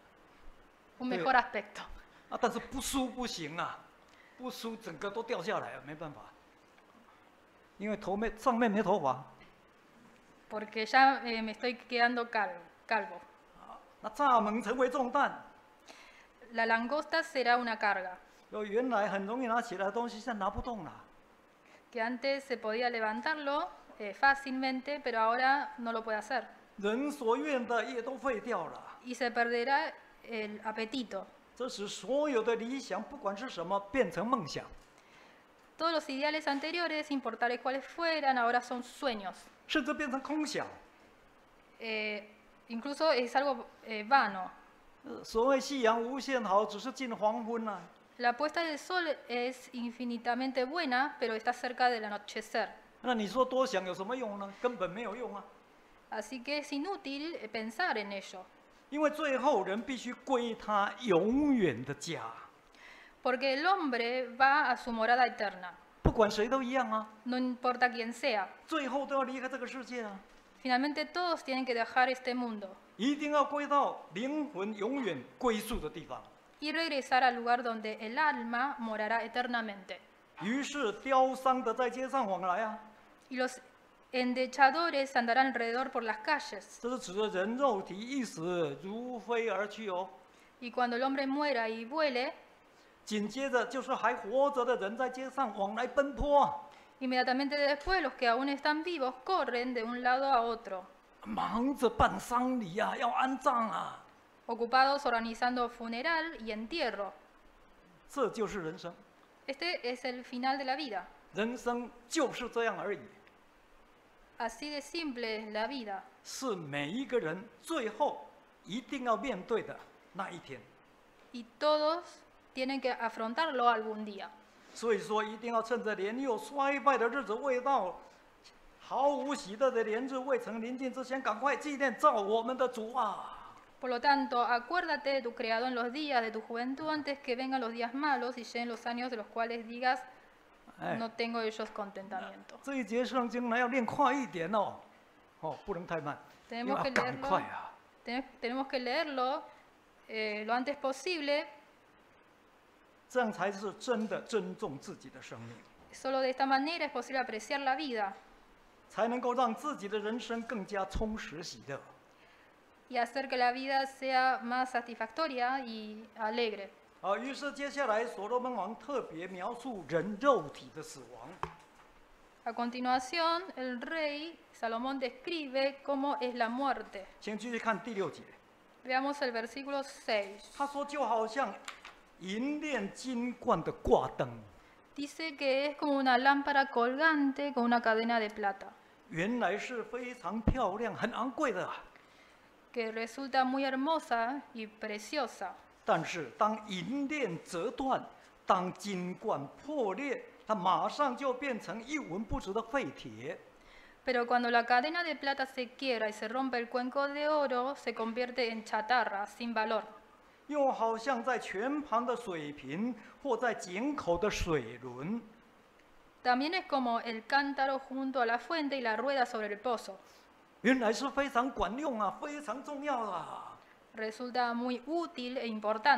Speaker 2: un
Speaker 1: Sí.
Speaker 2: mejor aspecto.
Speaker 1: 啊，但是不梳不行啊，不梳整个都掉下来了，没办法。因为头没上面没头发。
Speaker 2: Porque ya eh, me estoy quedando calvo. calvo.
Speaker 1: 啊，那蚱蜢成为重担。
Speaker 2: La langosta será una carga,
Speaker 1: 有原来很容易拿起来的东西，现在拿不动了。
Speaker 2: que antes se podía levantarlo eh, fácilmente, pero ahora no lo puede hacer.
Speaker 1: 人所愿的也都废掉了。
Speaker 2: Y se perderá el apetito.
Speaker 1: 这使所有的理想，不管是什么，变成梦想。
Speaker 2: Todos los ideales anteriores, importales cuales fueran, ahora son sueños.
Speaker 1: 甚至变成空想。
Speaker 2: Eh, incluso es algo eh, vano.
Speaker 1: 呃所谓夕阳无限好，只是近黄昏啊。
Speaker 2: La puesta del sol es infinitamente buena, pero está cerca del anochecer.
Speaker 1: 那你说多想有什么用呢？根本没有用啊。
Speaker 2: Así que es inútil eh, pensar en ello.
Speaker 1: 因为最后人必须归他永远的家，
Speaker 2: Porque el hombre va a su morada eterna.
Speaker 1: 不管谁都一样啊，
Speaker 2: No importa quién sea.
Speaker 1: 最后都要离开这个世界啊，
Speaker 2: Finalmente todos tienen que dejar este mundo
Speaker 1: 一定要归到灵魂永远归宿的地方。
Speaker 2: y regresar al lugar donde el alma morará eternamente.
Speaker 1: 于是雕商的在街上往来啊，
Speaker 2: Y los endechadores andarán alrededor por las calles.
Speaker 1: 这是指着人肉体一死如飞而去哦。
Speaker 2: Y cuando el hombre muera y vuele,
Speaker 1: 紧接着就是还活着的人在街上往来奔波啊，
Speaker 2: inmediatamente después los que aún están vivos corren de un lado a otro,
Speaker 1: 忙着办丧礼啊，要安葬啊，
Speaker 2: ocupados organizando funeral y entierro.
Speaker 1: 这就是人生。
Speaker 2: Este es el final de la vida.
Speaker 1: 人生就是这样而已，
Speaker 2: Así de simple es la vida.
Speaker 1: 是每一个人最后一定要面对的那一天。
Speaker 2: Y todos tienen que afrontarlo algún día.
Speaker 1: 所以说，一定要趁着年幼衰败的日子未到，毫无喜乐的年日未曾临近之前，赶快纪念造我们的主啊！
Speaker 2: Por lo tanto, acuérdate de tu Creador en los días de tu juventud antes que vengan los días malos y lleguen los años de los cuales digas,
Speaker 1: 哎，
Speaker 2: no tengo ellos contentamiento.
Speaker 1: 这一节圣经呢要念快一点哦，哦，不能太慢，因为
Speaker 2: Tenemos
Speaker 1: 要
Speaker 2: que
Speaker 1: 赶
Speaker 2: leerlo,
Speaker 1: 快啊！
Speaker 2: ten- tenemos que leerlo eh, lo antes posible.
Speaker 1: 这样才是真的尊重自己的生命，
Speaker 2: Solo de esta manera es posible apreciar la vida
Speaker 1: 才能够让自己的人生更加充实喜乐。
Speaker 2: y hacer que la vida sea más satisfactoria y alegre.
Speaker 1: 啊，于是接下来所罗门王特别描述人肉体的死亡。
Speaker 2: A continuación, el rey Salomón describe cómo es la muerte.
Speaker 1: 请继续看第六节，
Speaker 2: Veamos el versículo seis.
Speaker 1: 他说就好像银链金冠的挂灯，
Speaker 2: Dice que es como una lámpara colgante con una cadena de plata,
Speaker 1: 原来是非常漂亮、很昂贵的啊。
Speaker 2: que resulta muy hermosa y preciosa.
Speaker 1: 但是当银链折断，当金冠破裂，它马上就变成一文不值的废铁。
Speaker 2: Pero cuando la cadena de plata se quiebra y se rompe el cuenco de oro, se convierte en chatarra, sin valor.
Speaker 1: 又好像在泉旁的水瓶，或在井口的水轮。
Speaker 2: También es como el cántaro junto a la fuente y la rueda sobre el pozo.
Speaker 1: 原来是非常管用啊，非常重要啊。
Speaker 2: Resulta muy útil e importante.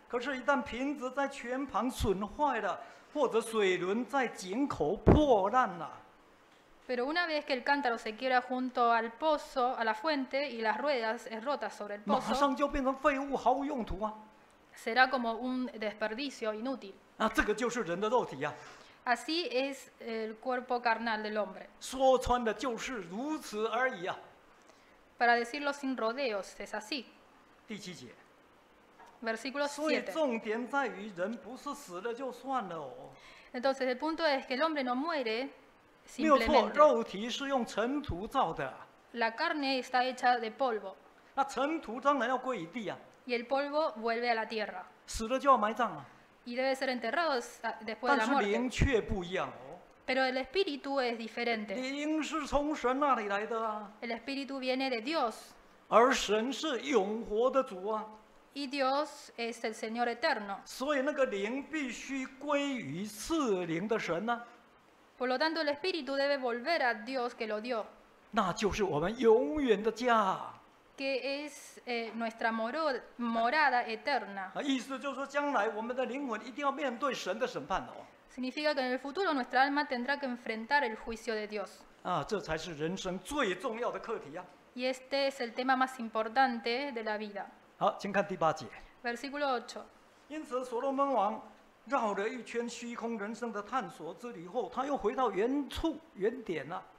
Speaker 1: 可是，一旦瓶子在泉旁损坏了，或者水轮在井口破烂了，
Speaker 2: Pero una vez que el cántaro se quiebra junto al pozo, a la fuente, y las ruedas es rota sobre el
Speaker 1: 马
Speaker 2: pozo,
Speaker 1: 上就变成废物，毫无用途啊！
Speaker 2: será como un desperdicio inútil.
Speaker 1: 啊，这个就是人的肉体呀、
Speaker 2: Así es el cuerpo carnal del hombre.
Speaker 1: 说穿的就是如此而已啊！
Speaker 2: Para decirlo sin rodeos, es así.
Speaker 1: 第七节，
Speaker 2: Versículo
Speaker 1: 所以
Speaker 2: siete.
Speaker 1: 重点在于人不是死了就算了哦。
Speaker 2: Entonces el punto es que el hombre no muere
Speaker 1: 没有错，
Speaker 2: simplemente.
Speaker 1: 肉体是用尘土造的，
Speaker 2: La carne está hecha de polvo
Speaker 1: 那尘土当然要归于地啊，
Speaker 2: y el polvo vuelve a la tierra
Speaker 1: 死了就要埋葬啊。
Speaker 2: y debe ser enterrado ah, después
Speaker 1: 但
Speaker 2: de la
Speaker 1: 是灵
Speaker 2: muerte.
Speaker 1: 却不一样哦，
Speaker 2: Pero el espíritu es diferente.
Speaker 1: 灵是从神那里来的啊，
Speaker 2: El espíritu viene de Dios
Speaker 1: 而神是永活的主啊，
Speaker 2: y Dios es el Señor eterno.
Speaker 1: 所以那个灵必须归于赐灵的神呢、
Speaker 2: Por lo tanto, el espíritu debe volver a Dios que lo dio,
Speaker 1: 那就是我们永远的家。
Speaker 2: que es eh, nuestra moro- morada eterna.
Speaker 1: 啊，意思就是说，将来我们的灵魂一定要面对神的审判哦。
Speaker 2: Significa que en el futuro nuestra alma tendrá que enfrentar el juicio de Dios.
Speaker 1: 啊，这才是人生最重要的课题呀、
Speaker 2: Y este es el tema más importante de la vida.
Speaker 1: 好，请看第八节。
Speaker 2: Versículo ocho.
Speaker 1: 因此，所罗门王绕了一圈虚空人生的探索之旅后，他又回到原处原点了。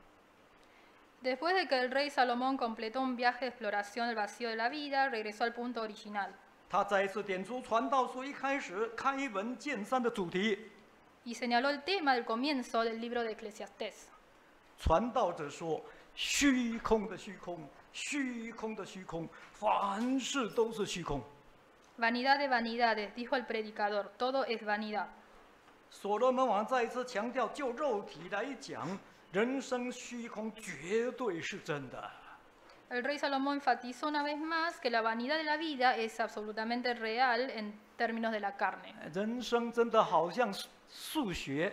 Speaker 2: Después de que el rey Salomón completó un viaje de exploración del vacío de la vida, regresó al punto original
Speaker 1: 他再一次点出传道书一开始开门见山的主题。
Speaker 2: y señaló el tema del comienzo del libro de Eclesiastés.
Speaker 1: 传道者说：“虚空的虚空，虚空的虚空，凡事都是虚空。”
Speaker 2: Vanidad de vanidades, dijo el predicador, todo es vanidad.
Speaker 1: 所罗门王再一次强调，就肉体来讲，人生虚空绝对是真的。
Speaker 2: El rey Salomón enfatizó una vez más que la vanidad de la vida es absolutamente real en términos de la carne.
Speaker 1: 人生真的好像数数学，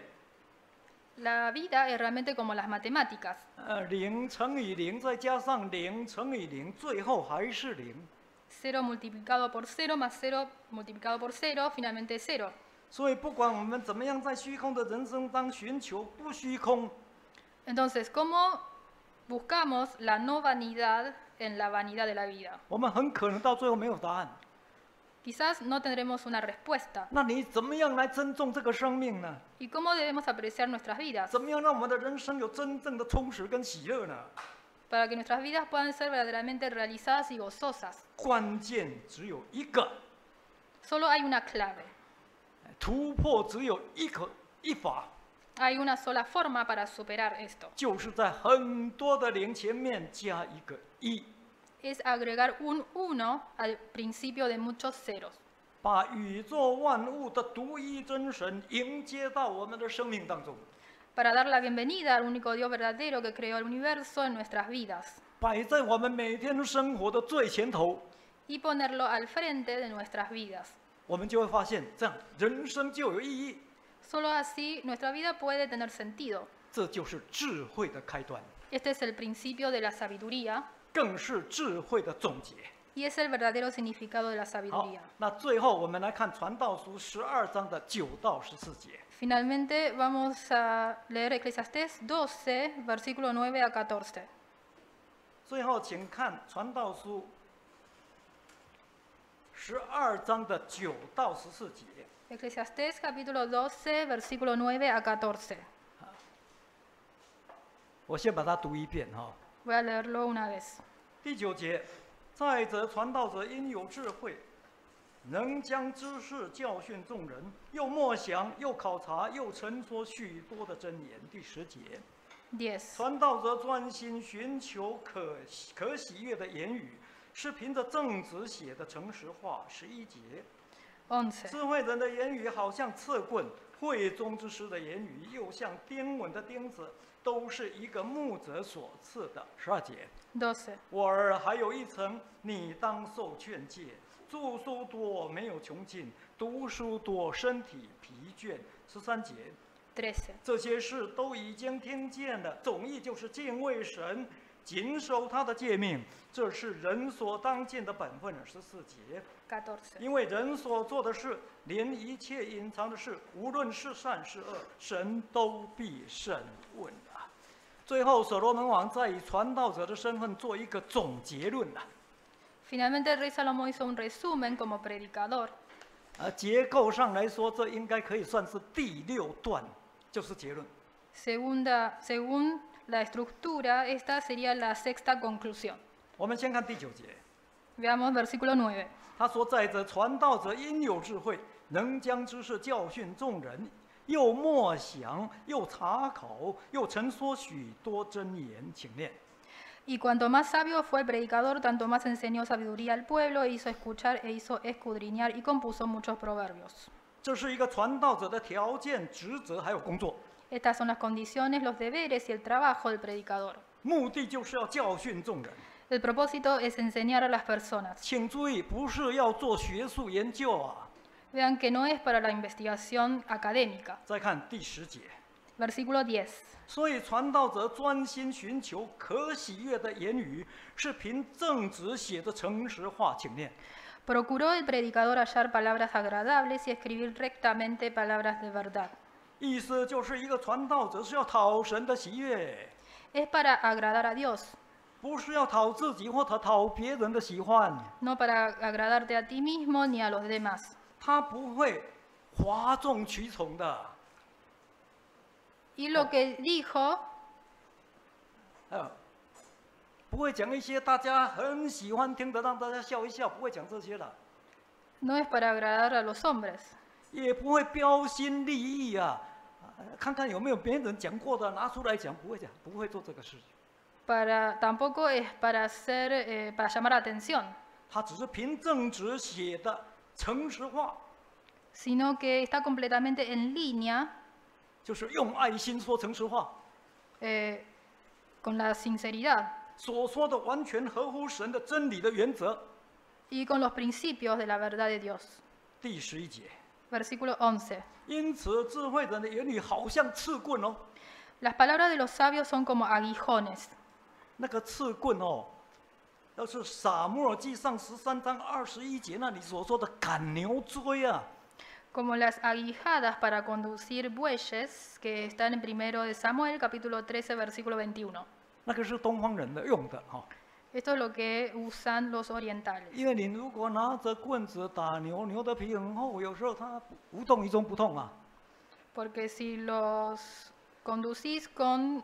Speaker 2: La vida es realmente como las matemáticas.
Speaker 1: 呃，零乘以零再加上零乘以零，最后还是零。
Speaker 2: Cero multiplicado por cero más cero multiplicado por cero, finalmente cero.
Speaker 1: 所以，不管我们怎么样在虚空的人生当寻求不虚空，
Speaker 2: Entonces, ¿cómo buscamos la no vanidad en la vanidad de la vida?
Speaker 1: 我们很可能到最后没有答案。
Speaker 2: Quizás no tendremos una respuesta.
Speaker 1: 那你怎么样来珍重这个生命呢？
Speaker 2: ¿Y cómo debemos apreciar nuestras vidas?
Speaker 1: 怎么样让我们的人生有真正的充实跟喜乐呢？
Speaker 2: Para que nuestras vidas puedan ser verdaderamente realizadas y gozosas.
Speaker 1: 关键只有一个，
Speaker 2: Solo hay una clave.
Speaker 1: 突破只有一个一法，
Speaker 2: Hay una sola forma para superar esto.
Speaker 1: 就是在很多的零前面加一个一，
Speaker 2: Es agregar un uno al principio de muchos ceros.
Speaker 1: 把宇宙万物的独一真神迎接到我们的生命当中，
Speaker 2: Para dar la bienvenida al único Dios verdadero que creó el universo en nuestras vidas.
Speaker 1: 摆在我们每天生活的最前头，
Speaker 2: Y ponerlo al frente de nuestras vidas.
Speaker 1: 我们就会发现，这样人生就有意义。
Speaker 2: Solo así nuestra vida puede tener sentido.
Speaker 1: 这就是智慧的开端，
Speaker 2: Este es el principio de la sabiduría
Speaker 1: 更是智慧的总结。
Speaker 2: y es el verdadero significado de la
Speaker 1: 好
Speaker 2: sabiduría.，
Speaker 1: 那最后我们来看《传道书》十二章的九到十四节。
Speaker 2: Finalmente vamos a leer Eclesiastés doce, versículo nueve a catorce.
Speaker 1: 最后，请看《传道书》十二章的九到十四节。
Speaker 2: Eclesiastés capítulo doce, versículo nueve a catorce.
Speaker 1: 我先把它读一遍哈。
Speaker 2: Voy a leerlo una vez.
Speaker 1: 第九节，再者，传道者应有智慧，能将知识教训众人，又默想，又考察，又陈说许多的真言。第十节，
Speaker 2: diez.
Speaker 1: 传道者专心寻求可可喜悦的言语，是凭着正直写的诚实话。十一节，
Speaker 2: once.
Speaker 1: 智慧人的言语好像刺棍，慧中之师的言语又像钉稳的钉子，都是一个牧者所赐的。十二节，
Speaker 2: doce.
Speaker 1: 我儿还有一层，你当受劝诫。著书多没有穷尽，读书多身体疲倦。十三节，
Speaker 2: trece.
Speaker 1: 这些事都已经听见了，总意就是敬畏神， 谨守他的诫命，这是人所当尽的本分。十四节，
Speaker 2: catorce.
Speaker 1: 因为人所做的事，连一切隐藏的事，无论是善是恶，神都必审问啊。最后，所罗门王再以传道者的身份做一个总结论啊。
Speaker 2: Finalmente el rey Salomón hizo un resumen como predicador.
Speaker 1: 啊，结构上来说，这应该可以算是第六段，就是结论。
Speaker 2: Segunda, según la estructura, esta sería la sexta conclusión.
Speaker 1: 我们先看第九节，
Speaker 2: Veamos versículo nueve.
Speaker 1: 他说：“在这传道者应有智慧，能将知识教训众人，又默想，又查考，又陈说许多真言，请念。”
Speaker 2: Y cuanto más sabio fue el predicador, tanto más enseñó sabiduría al pueblo, e hizo escuchar e hizo escudriñar y compuso muchos proverbios.
Speaker 1: 这是一个传道者的条件、职责还有工作，
Speaker 2: Estas son las condiciones, los deberes y el trabajo del predicador.
Speaker 1: 目的就是要教训众人。
Speaker 2: El propósito es enseñar a las personas.
Speaker 1: 请注意，不是要做学术研究啊。
Speaker 2: Vean que no es para la investigación académica.
Speaker 1: 再看第十节，
Speaker 2: Versículo diez.
Speaker 1: 所以传道者专心寻求可喜悦的言语，是凭正直写的诚实话，请念。
Speaker 2: Procuró el predicador hallar palabras agradables y escribir rectamente palabras de verdad.
Speaker 1: 意思就是一个传道者是要讨神的喜悦，
Speaker 2: Es para agradar a Dios,
Speaker 1: 不是要讨自己或者讨别人的喜欢。
Speaker 2: no para agradarte a ti mismo ni a los demás.
Speaker 1: 他不会哗众取宠的，
Speaker 2: Y lo que dijo
Speaker 1: 呃，不会讲一些大家很喜欢听的，让大家笑一笑，不会讲这些的，
Speaker 2: no es para agradar a los hombres,
Speaker 1: 也不会标新立异啊，呃看看有没有别人讲过的拿出来讲，不会讲，不会做这个事情。
Speaker 2: para, tampoco es para, hacer, eh, para llamar la atención,
Speaker 1: 他只是凭正直写的诚实话，
Speaker 2: sino que está completamente en línea
Speaker 1: 就是用爱心说诚实话，
Speaker 2: eh, con la sinceridad
Speaker 1: 所说的完全合乎神的真理的原则。
Speaker 2: y con los principios de la verdad de Dios.
Speaker 1: 第十一节，
Speaker 2: Versículo once.
Speaker 1: 因此智慧人的言语好像刺棍哦，
Speaker 2: Las palabras de los sabios son como aguijones.
Speaker 1: 那个刺棍哦，要是撒母耳记上十三章二十一节那里所说的赶牛追啊，
Speaker 2: Como las aguijadas para conducir bueyes, que están en primero de Samuel, capítulo trece, versículo veintiuno.
Speaker 1: 那个是东方人的用的哈、哦。
Speaker 2: Esto es lo que usan los orientales.
Speaker 1: 因为你如果拿着棍子打牛，牛的皮很厚，有时候它无动于衷不痛啊。
Speaker 2: Porque si los conducís con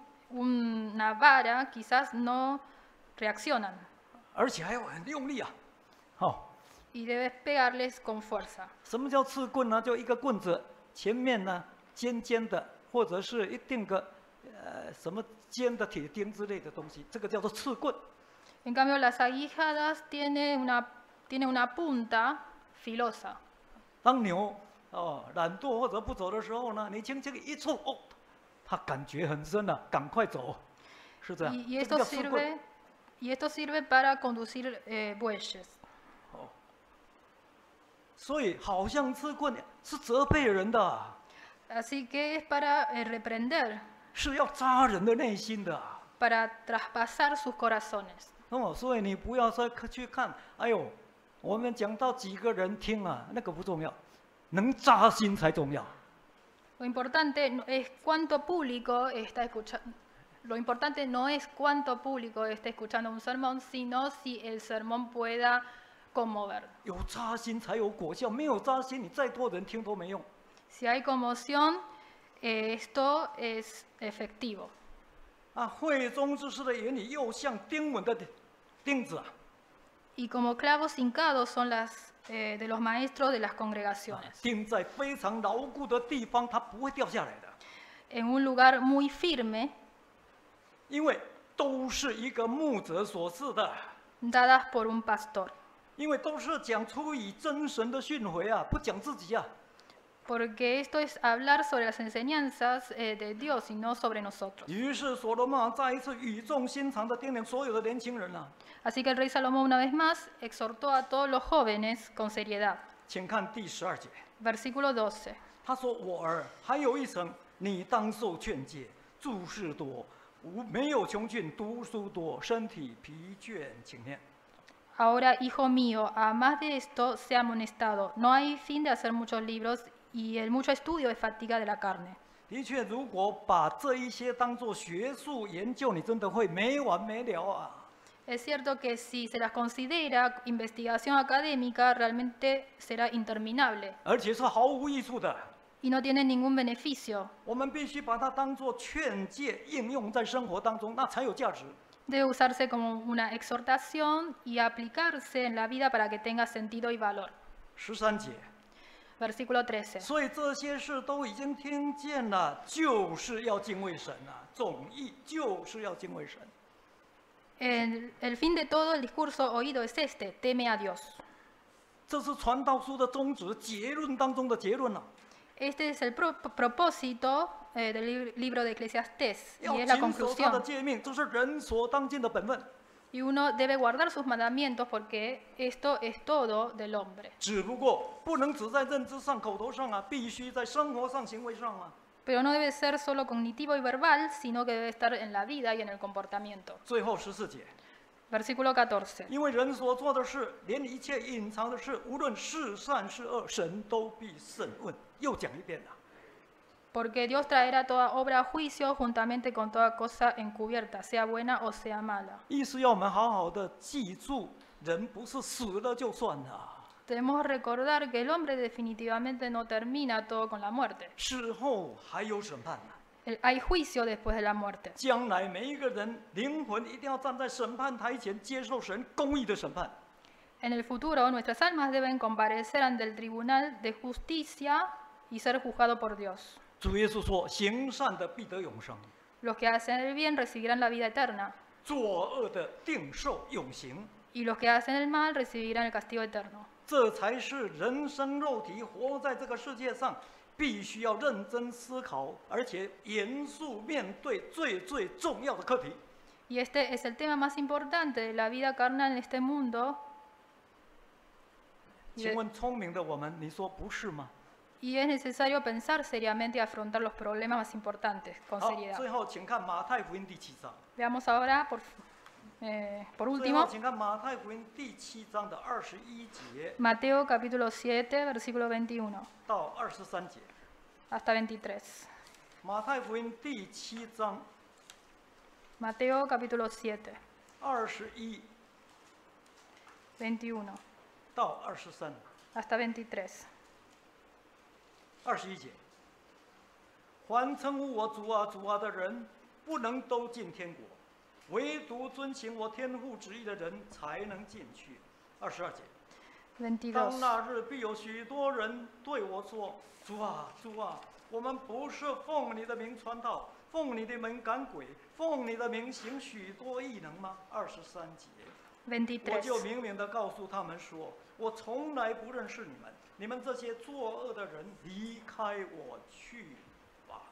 Speaker 2: una vara, quizás no reaccionan
Speaker 1: 而且还要很用力啊，好、
Speaker 2: y debes pegarles con fuerza.
Speaker 1: 什么叫刺棍呢？就一个棍子，前面呢尖尖的，或者是一定个呃什么尖的铁钉之类的东西，这个叫做刺棍。
Speaker 2: En cambio, las aguijadas tienen una, tienen una punta filosa.
Speaker 1: 当牛哦懒惰或者不走的时候呢，你轻轻一触，哦，它感觉很深了、啊，赶快走，是这样。
Speaker 2: Y, y
Speaker 1: 这
Speaker 2: esto
Speaker 1: 个叫刺棍。
Speaker 2: sirve, y esto sirve para conducir eh, bueyes.
Speaker 1: 哦，所以好像刺棍是责备人的，
Speaker 2: Así que es para eh, reprender,
Speaker 1: 是要扎人的内心的。
Speaker 2: para traspasar sus corazones.
Speaker 1: 哦，所以你不要再去看，哎呦，我们讲到几个人听啊，那个不重要，能扎心才重要。
Speaker 2: Lo importante no es cuánto público está escuchando. Lo importante no es cuánto público está escuchando un sermón, sino si el sermón pueda conmover.
Speaker 1: 有扎心才有果效，没有扎心，你再多人听都没用。
Speaker 2: Si hay conmoción, eh, esto es efectivo.
Speaker 1: 啊，会中之师的言语又像钉稳的钉子啊，
Speaker 2: Y como clavos hincados son las eh, de los maestros de las congregaciones.
Speaker 1: 钉在非常牢固的地方，它不会掉下来的，
Speaker 2: En un lugar muy firme,
Speaker 1: 因为都是一个牧者所赐的，
Speaker 2: dadas por un pastor.
Speaker 1: 因为都是讲出以真神的训诲啊，不讲自己啊。
Speaker 2: Porque esto es hablar sobre las enseñanzas eh, de Dios y no sobre nosotros.
Speaker 1: 于是所罗门王再一次语重心长的叮咛所有的年轻人啊，
Speaker 2: Así que el rey Salomón una vez más exhortó a todos los jóvenes con seriedad.
Speaker 1: 请看第十二节，
Speaker 2: Versículo doce.
Speaker 1: 他说：“我儿，还有一层，你当受劝诫，注释多， 无没有穷尽，读书多，身体疲倦请念。
Speaker 2: Ahora, hijo mío, a más de esto sea amonestado. No hay fin de hacer muchos libros y el mucho estudio es fatiga de la carne.
Speaker 1: 的确，如果把这一些当做学术研究，你真的会没完没了啊！
Speaker 2: Es cierto que si se las considera investigación académica, realmente será interminable
Speaker 1: 而且是毫无益处的。
Speaker 2: y no tiene ningún beneficio.
Speaker 1: 我们必须把它当做劝诫，应用在生活当中，那才有价值。
Speaker 2: Debe usarse como una exhortación y aplicarse en la vida para que tenga sentido y valor.
Speaker 1: 十三节，
Speaker 2: Versículo trece.
Speaker 1: 所以这些事都已经听见了，就是要敬畏神啊！总意就是要敬畏神。
Speaker 2: El, el fin de todo el discurso oído es este: teme a Dios.
Speaker 1: 这是传道书的宗旨，结论当中的结论了、
Speaker 2: Este es el pro- propósito eh, del li- libro de Eclesiastés
Speaker 1: 要
Speaker 2: y es la
Speaker 1: 谨守他的
Speaker 2: conclusión.
Speaker 1: 诫命，这是人所当尽的本分。
Speaker 2: Y uno debe guardar sus mandamientos porque esto es todo del hombre.
Speaker 1: 只不过不能只在认知上、口头上啊，必须在生活上、行为上啊。
Speaker 2: Pero no debe ser solo cognitivo y verbal, sino que debe estar en la vida y en el comportamiento.
Speaker 1: 最后十四节，
Speaker 2: Versículo catorce.
Speaker 1: 因为人所做的事，连一切隐藏的事，无论是善是恶，神都必审问。又讲一遍了。
Speaker 2: Porque Dios traerá toda obra a juicio juntamente con toda cosa encubierta, sea buena o sea mala.
Speaker 1: 意思要我们好好的记住，人不是死了就算了，
Speaker 2: Debemos recordar que el hombre definitivamente no termina todo con la muerte.
Speaker 1: 事后还有审判呢。
Speaker 2: El- Hay juicio después de la muerte.
Speaker 1: 将来每一个人灵魂一定要站在审判台前，接受神公义的审判。
Speaker 2: En el futuro, nuestras almas deben comparecer ante el tribunal de justicia y ser juzgados por Dios.
Speaker 1: 主耶稣说：“行善的必得永生，
Speaker 2: Los que hacen el bien recibirán la vida eterna,
Speaker 1: 作恶的定受永刑。
Speaker 2: y los que hacen el mal recibirán el castigo eterno. ”
Speaker 1: 这才是人生肉体活在这个世界上，必须要认真思考，而且严肃面对最最重要的课题。
Speaker 2: Y este es el tema más importante de la vida carnal en este mundo. Y
Speaker 1: 请
Speaker 2: de-
Speaker 1: 问聪明的我们，你说不是吗？
Speaker 2: Y es necesario pensar seriamente y afrontar los problemas más importantes con
Speaker 1: 好，
Speaker 2: seriedad.
Speaker 1: 最后请看马太福音第七章。
Speaker 2: Veamos ahora, por, eh, por
Speaker 1: 最后
Speaker 2: último,
Speaker 1: 请看马太福音第七章的二十一节
Speaker 2: Mateo capítulo siete, versículo veintiuno
Speaker 1: 到二十三节。
Speaker 2: hasta veintitrés.
Speaker 1: 马太福音第七章
Speaker 2: Mateo capítulo siete,
Speaker 1: 二十一
Speaker 2: veintiuno
Speaker 1: 到二十三，
Speaker 2: hasta veintitrés.
Speaker 1: 二十一节。凡称呼我主啊主啊的人，不能都进天国，唯独遵行我天父旨意的人才能进去。二十二节。当
Speaker 2: veintidós.
Speaker 1: 那日必有许多人对我说：“主啊，主啊，我们不是奉你的名传道，奉你的名赶鬼，奉你的名行许多异能吗？”二十三节，我
Speaker 2: veintitrés.
Speaker 1: 就明明的告诉他们说：“我从来不认识你们，你们这些作恶的人，离开我去吧。”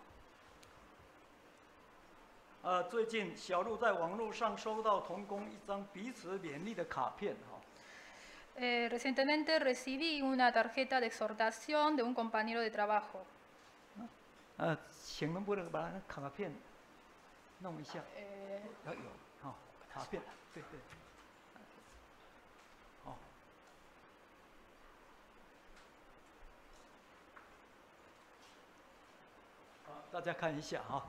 Speaker 1: 呃，最近小鹿在网络上收到童工一张彼此勉励的卡片哈。
Speaker 2: Eh, recientemente recibí una tarjeta de exhortación de un compañero de trabajo.
Speaker 1: 呃，请能不能把那个卡片弄一下？
Speaker 2: Eh,
Speaker 1: 要有，好、卡片，对对。好、好，大家看一下哈、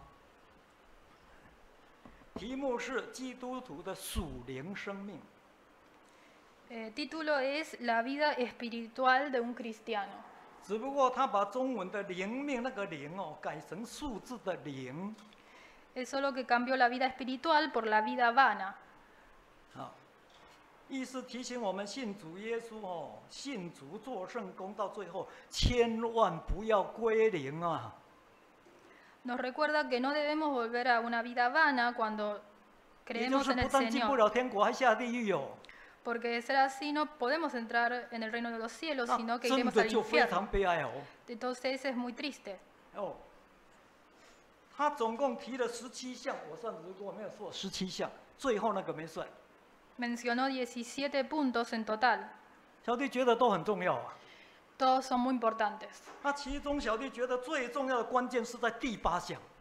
Speaker 1: 题目是基督徒的属灵生命。
Speaker 2: eh, título es La vida espiritual de un cristiano.
Speaker 1: 只不过他把中文的灵命那个灵哦改成数字的灵。
Speaker 2: Es solo que cambió la vida espiritual por la vida vana.
Speaker 1: 啊，意思提醒我们信主耶稣哦，信主做圣工，到最后千万不要归零啊！
Speaker 2: Nos recuerda que no debemos volver a una vida vana cuando
Speaker 1: 也就
Speaker 2: creemos
Speaker 1: 是
Speaker 2: en
Speaker 1: 不
Speaker 2: el
Speaker 1: 但进不
Speaker 2: Señor.
Speaker 1: 了天国，还下地狱哦。
Speaker 2: Porque de ser así no podemos entrar en el reino de los cielos,
Speaker 1: 那
Speaker 2: sino que
Speaker 1: 真
Speaker 2: iremos
Speaker 1: 的
Speaker 2: al
Speaker 1: 就非常
Speaker 2: infierno.
Speaker 1: 悲哀哦。
Speaker 2: Entonces es muy triste.
Speaker 1: 哦，他总共提了十七项，我算如果没有错，十七项，最后那个没算。
Speaker 2: Mencionó diecisiete puntos en total.
Speaker 1: 小弟觉得都很重要啊。
Speaker 2: Todos son muy importantes.
Speaker 1: 那其中小弟觉得最重要的关键是在第八项。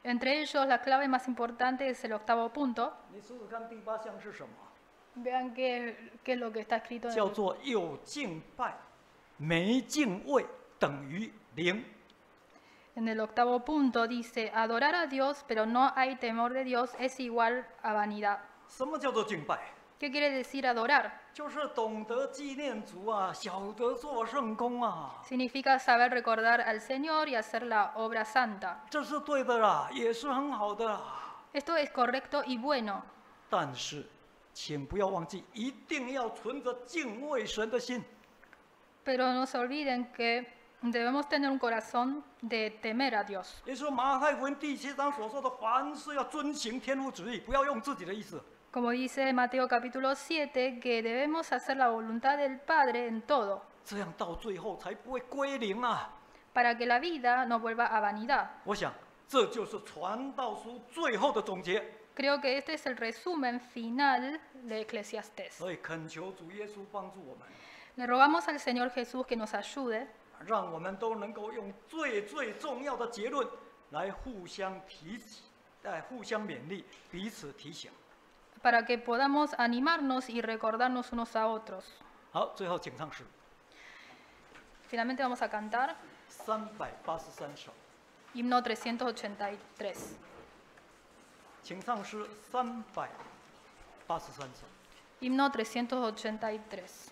Speaker 2: Entre ellos, la clave más importante es el octavo punto.
Speaker 1: 你数数看，第八项是什么？
Speaker 2: Vean qué, qué es lo que está escrito en
Speaker 1: 叫
Speaker 2: el,
Speaker 1: 做有敬拜，没敬畏等于零。
Speaker 2: en el octavo punto. Dice, adorar a Dios, pero no hay temor de Dios, es igual a vanidad.
Speaker 1: 什么叫做敬拜？
Speaker 2: ¿Qué quiere decir adorar?
Speaker 1: 就是懂得纪念主啊，晓得做圣工啊，
Speaker 2: Significa saber recordar al Señor y hacer la obra santa.
Speaker 1: 这是对的啦，也是很好的啦。
Speaker 2: Esto es correcto y bueno,
Speaker 1: 但是，请不要忘记，一定要存着敬畏神的心。
Speaker 2: pero no se olviden que debemos tener un corazón de temer a Dios.
Speaker 1: 也就是马太福音第七章所说的，凡事要遵行天父旨意，不要用自己的意思。
Speaker 2: Como dice Mateo capítulo siete, que debemos hacer la voluntad del Padre en todo,
Speaker 1: 这样到最后才不会归零啊！
Speaker 2: para que la vida no vuelva a vanidad.
Speaker 1: 我想，这就是传道书最后的总结。
Speaker 2: Creo que este es el resumen final de Eclesiastés.
Speaker 1: 所以恳求主耶稣帮助我们，
Speaker 2: Le rogamos al Señor Jesús que nos ayude
Speaker 1: 让我们都能够用最最重要的结论来互相提起，哎，互相勉励，彼此提醒。
Speaker 2: para que podamos animarnos y recordarnos unos a otros.
Speaker 1: 好，最后请唱诗
Speaker 2: Finalmente vamos a cantar
Speaker 1: 三百八十三首，
Speaker 2: himno trescientos ochenta y tres.
Speaker 1: 请唱诗三百八十三首。
Speaker 2: Himno trescientos ochenta y tres.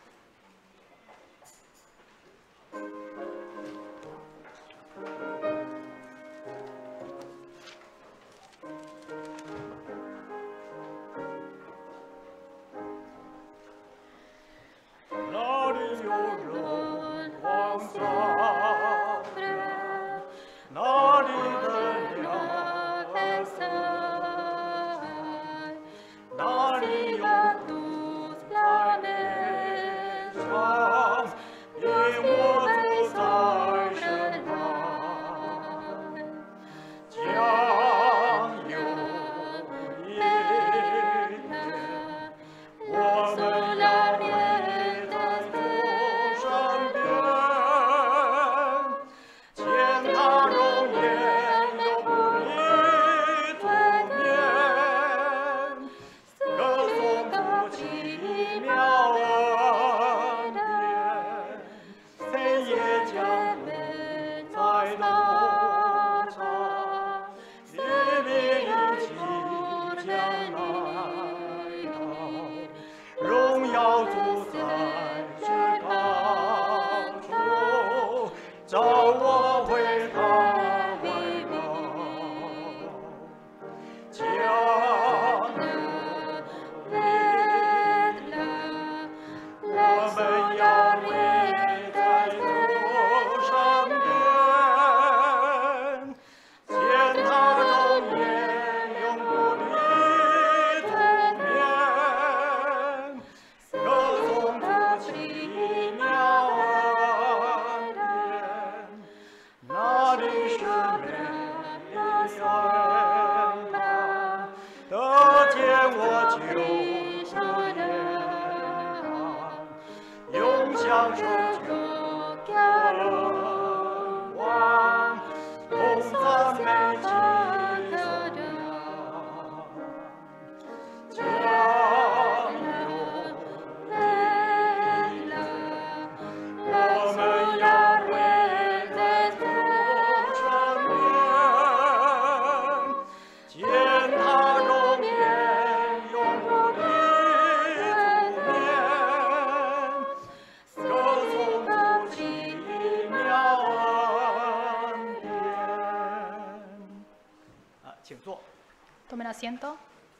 Speaker 2: Tomen asiento.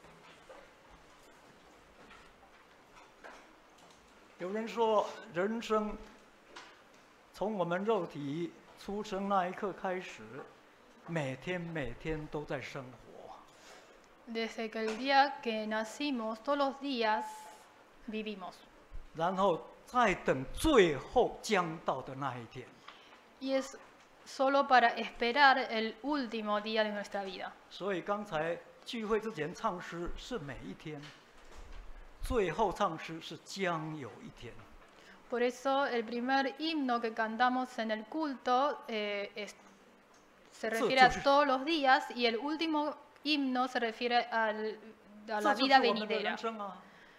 Speaker 1: 有人说，人生从我们肉体出生那一刻开始，每天每天都在生活。
Speaker 2: Desde que el día que nacimos, todos los días vivimos.
Speaker 1: 然后再等最后将到的那一天。
Speaker 2: Y es solo para esperar el último día de nuestra vida.
Speaker 1: 所以刚才聚会之前唱诗是每一天，最后唱诗是将有一天。
Speaker 2: Por eso el primer himno que cantamos en el culto eh, es, Se
Speaker 1: 这
Speaker 2: refiere
Speaker 1: 就
Speaker 2: a
Speaker 1: 是
Speaker 2: todos los días y el último himno se refiere al- a
Speaker 1: 这
Speaker 2: la
Speaker 1: 就
Speaker 2: vida
Speaker 1: 是我们的
Speaker 2: venidera.
Speaker 1: 人生啊！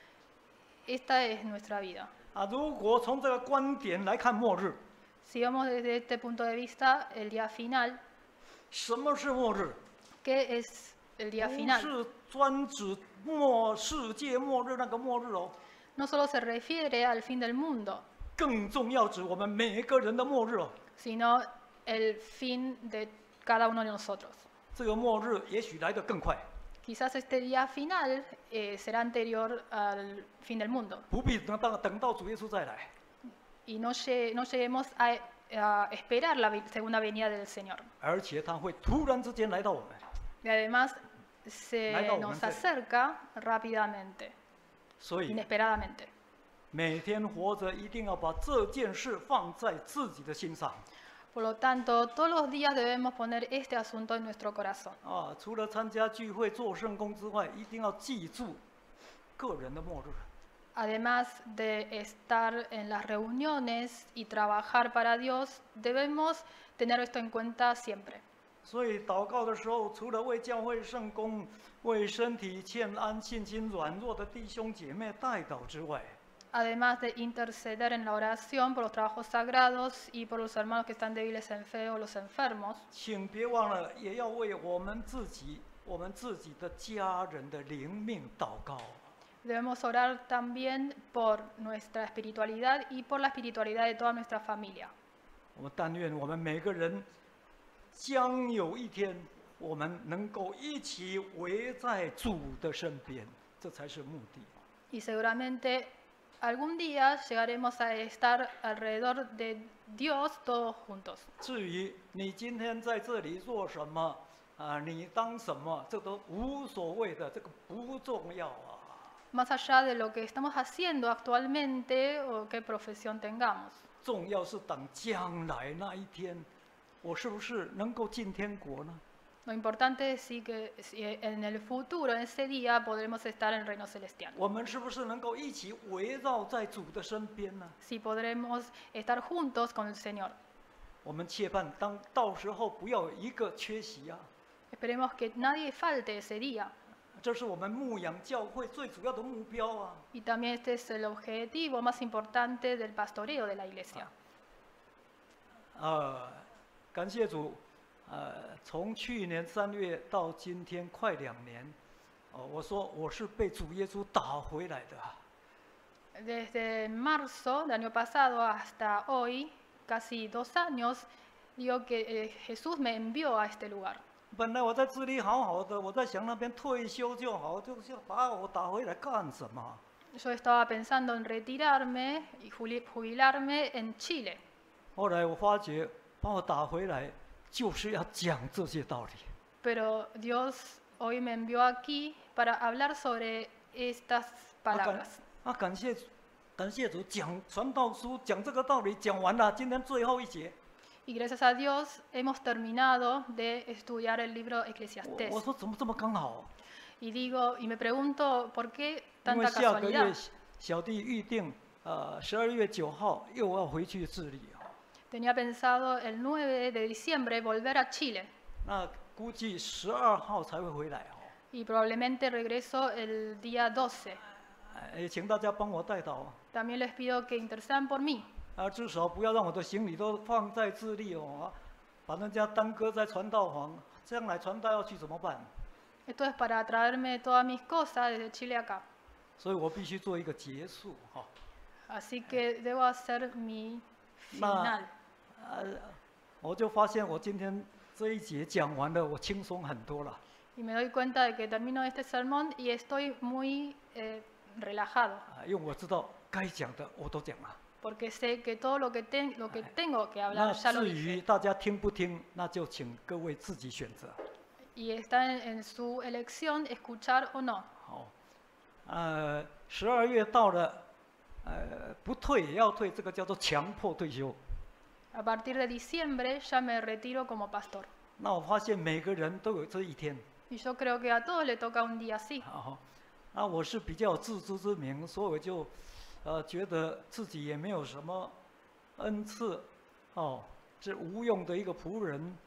Speaker 2: Esta es nuestra vida.
Speaker 1: 啊，如果从这个观点来看末日，
Speaker 2: Si vemos desde este punto de vista, el día final,
Speaker 1: 什么是末日？
Speaker 2: ¿qué es el día
Speaker 1: 不
Speaker 2: final?
Speaker 1: 是专指末世界末日那个末日哦，
Speaker 2: No solo se refiere al fin del mundo,
Speaker 1: 更重要指我们每个人的末日哦。
Speaker 2: sino el fin de cada uno de nosotros.
Speaker 1: 这个末日也许来得更快，
Speaker 2: Quizás este día final eh, será anterior al fin del mundo
Speaker 1: 不必等到等到主耶稣再来。
Speaker 2: y no, lle- no lleguemos a, a esperar la vi- segunda venida del Señor.
Speaker 1: 而且他会突然之间来到我们，
Speaker 2: Y además se
Speaker 1: 来到我们
Speaker 2: nos
Speaker 1: 这里。
Speaker 2: acerca rápidamente,
Speaker 1: 所以
Speaker 2: inesperadamente.
Speaker 1: 每天活着一定要把这件事放在自己的心上
Speaker 2: Por lo tanto, todos los días debemos poner este asunto en nuestro corazón.
Speaker 1: 啊！除了参加聚会、做圣工之外，一定要记住个人的末日。
Speaker 2: Además de estar en las reuniones y trabajar para Dios, debemos tener esto en cuenta siempre.
Speaker 1: 所以祷告的时候，除了为教会圣工、为身体欠安、信心软弱的弟兄姐妹代祷之外，
Speaker 2: Además de interceder en la oración por los trabajos sagrados y por los hermanos que están débiles en fe o los enfermos,
Speaker 1: 请别忘了，也要为我们自己、我们自己的家人的灵命祷告。
Speaker 2: debemos orar también por nuestra espiritualidad y por la espiritualidad de toda nuestra familia.
Speaker 1: 我们但愿我们每个人，将有一天，我们能够一起围在主的身边，这才是目的。
Speaker 2: Y seguramente algún día llegaremos a estar alrededor de Dios todos juntos.
Speaker 1: 至于你今天在这里做什么，啊，你当什么，这都无所谓的，这个不重要啊。
Speaker 2: Más allá de lo que estamos haciendo actualmente o qué profesión tengamos.
Speaker 1: 重要是等将来那一天，我是不是能够进天国呢？
Speaker 2: Lo importante es sí que si en el futuro, en ese día, podremos estar en el reino celestial.
Speaker 1: 我们是不是能够一起围绕在主的身边呢？
Speaker 2: Si podremos estar juntos con el Señor.
Speaker 1: 我们切盼当到时候不要有一个缺席啊！
Speaker 2: Esperemos que nadie falte ese día.
Speaker 1: 这是我们牧养教会最主要的目标啊！
Speaker 2: Y también este es el objetivo más importante del pastoreo de la iglesia.
Speaker 1: 呃，感谢主，呃，从去年三月到今天快两年，哦，我说我是被主耶稣打回来的啊。
Speaker 2: Desde marzo del año pasado hasta hoy, casi dos años, digo que eh, Jesús me envió a este lugar.
Speaker 1: 本来我在这里好好的，我在想那边退休就好，就是要把我打回来干什么？
Speaker 2: Yo estaba pensando en retirarme y juli- jubilarme en Chile.
Speaker 1: 后来我发觉，把我打回来就是要讲这些道理。
Speaker 2: Pero Dios hoy me envió aquí para hablar sobre estas
Speaker 1: 啊感
Speaker 2: palabras.
Speaker 1: 啊，感谢感谢主，讲传道书讲这个道理讲完了，今天最后一节。
Speaker 2: Y gracias a Dios hemos terminado de estudiar el libro
Speaker 1: 我
Speaker 2: Eclesiastés.
Speaker 1: 我说怎么这么刚好？
Speaker 2: Y digo, y me pregunto, ¿por qué
Speaker 1: 因为
Speaker 2: tanta
Speaker 1: 下个月
Speaker 2: casualidad?
Speaker 1: 小弟预定，呃，十二月九号又要回去治理啊。
Speaker 2: Tenía pensado el nueve de diciembre volver a Chile
Speaker 1: 那估计十二号才会回来哦。
Speaker 2: y probablemente regreso el día doce.
Speaker 1: 哎，也请大家帮我带祷啊。
Speaker 2: También les pido que intercedan por mí.
Speaker 1: 啊，至少不要让我的行李都放在智利哦，啊把人家耽搁在传道房，将来传道要去怎么办？
Speaker 2: Esto es para traerme todas mis cosas desde Chile acá.
Speaker 1: 所以我必须做一个结束哈、
Speaker 2: Así que debo hacer mi
Speaker 1: 那
Speaker 2: final.
Speaker 1: 呃，我就发现我今天这一节讲完了，我轻松很多了。
Speaker 2: Y me doy cuenta de que termino este sermón y estoy muy eh, relajado,
Speaker 1: 啊，因为我知道该讲的我都讲了。
Speaker 2: porque sé que todo lo que, ten- lo que tengo que
Speaker 1: 那
Speaker 2: hablar ya lo
Speaker 1: 至于
Speaker 2: dije.
Speaker 1: 大家听不听，那就请各位自己选择。
Speaker 2: Y está en, en su elección escuchar o no.
Speaker 1: 好，呃，十二月到了，呃，不退也要退，这个叫做强迫退休。
Speaker 2: A partir de diciembre ya me retiro como pastor.
Speaker 1: 那我发现每个人都有这一天。
Speaker 2: Y yo creo que a todos le toca un día así.
Speaker 1: 好，那我是比较有自知之明，所以我就，呃，觉得自己也没有什么恩赐，哦，是无用的一个仆人，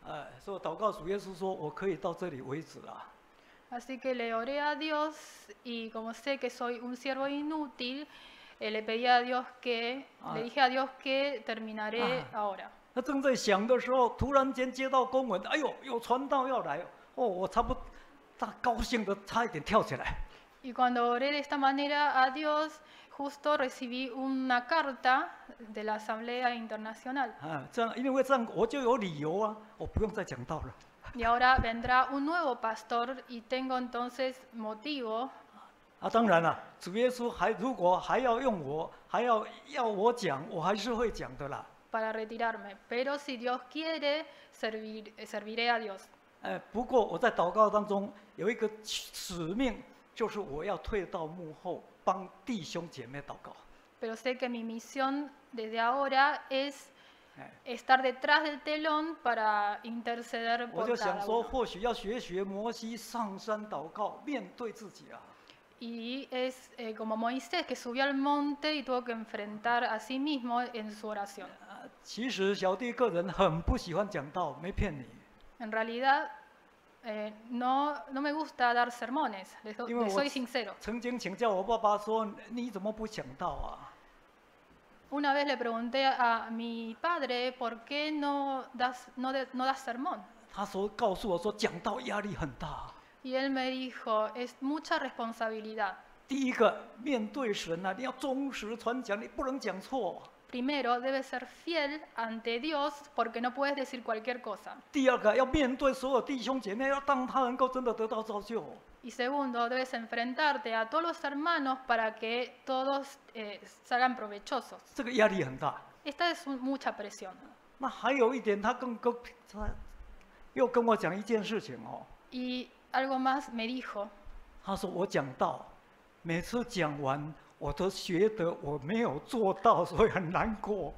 Speaker 1: 呃，所以祷告主耶稣说，我可以到这里为止了。
Speaker 2: Así que le oré a Dios y como sé que soy un siervo inútil, eh, le pedí a Dios que,
Speaker 1: Ah.
Speaker 2: le dije a Dios que terminaré
Speaker 1: Ah.
Speaker 2: ahora.
Speaker 1: 他正在想的时候，突然间接到公文，哎呦，有传道要来哦！我差不，他高兴的差一点跳起来。
Speaker 2: Y cuando oré de esta manera a Dios, justo recibí una carta de la Asamblea Internacional.
Speaker 1: 啊，这样，因为这样我就有理由啊，我不用再讲道了。
Speaker 2: Y ahora vendrá un nuevo pastor y tengo entonces motivo.
Speaker 1: 啊，当然了，主耶稣还如果还要用我，还要要我讲，我还是会讲的啦。
Speaker 2: Para retirarme, pero si Dios quiere, servir, serviré a Dios.
Speaker 1: 呃，不过我在祷告当中有一个使命，就是我要退到幕后，帮弟兄姐妹祷告。
Speaker 2: Pero sé que mi misión desde ahora es
Speaker 1: 哎，
Speaker 2: estar detrás del telón para interceder
Speaker 1: 我
Speaker 2: por
Speaker 1: 就想
Speaker 2: cada
Speaker 1: 说，
Speaker 2: uno.
Speaker 1: 或许要学学摩西上山祷告，面对自己啊。
Speaker 2: Y es eh, como Moisés que subió al monte y tuvo que enfrentar a sí mismo en su oración.
Speaker 1: 啊，其实小弟个人很不喜欢讲道，没骗你。
Speaker 2: En realidad, eh, no, no me gusta dar sermones, les, do-
Speaker 1: 因为
Speaker 2: les
Speaker 1: 我
Speaker 2: soy sincero.
Speaker 1: 曾经请教我爸爸说：“你怎么不讲道啊
Speaker 2: Una vez le pregunté a mi padre por qué no das, no de- no das sermón.？”
Speaker 1: 他说：“告诉我说讲道压力很大。
Speaker 2: Y él me dijo, es mucha responsabilidad.
Speaker 1: 第一个，面对神啊，你要忠实传讲，你不能讲错。
Speaker 2: Primero, debes ser fiel ante Dios porque no puedes decir cualquier cosa.
Speaker 1: 第二个，要面对所有弟兄姐妹，要让他能够真的得到造就。
Speaker 2: Y segundo, debes enfrentarte a todos los hermanos para que todos eh, salgan provechosos.
Speaker 1: 这个压力很大。
Speaker 2: Esta es un- mucha presión.
Speaker 1: 那还有一点，他更更他又跟我讲一件事情哦。
Speaker 2: Y algo más me dijo,
Speaker 1: 他说我讲道，每次讲完，我都觉得我没有做到，所以很难过。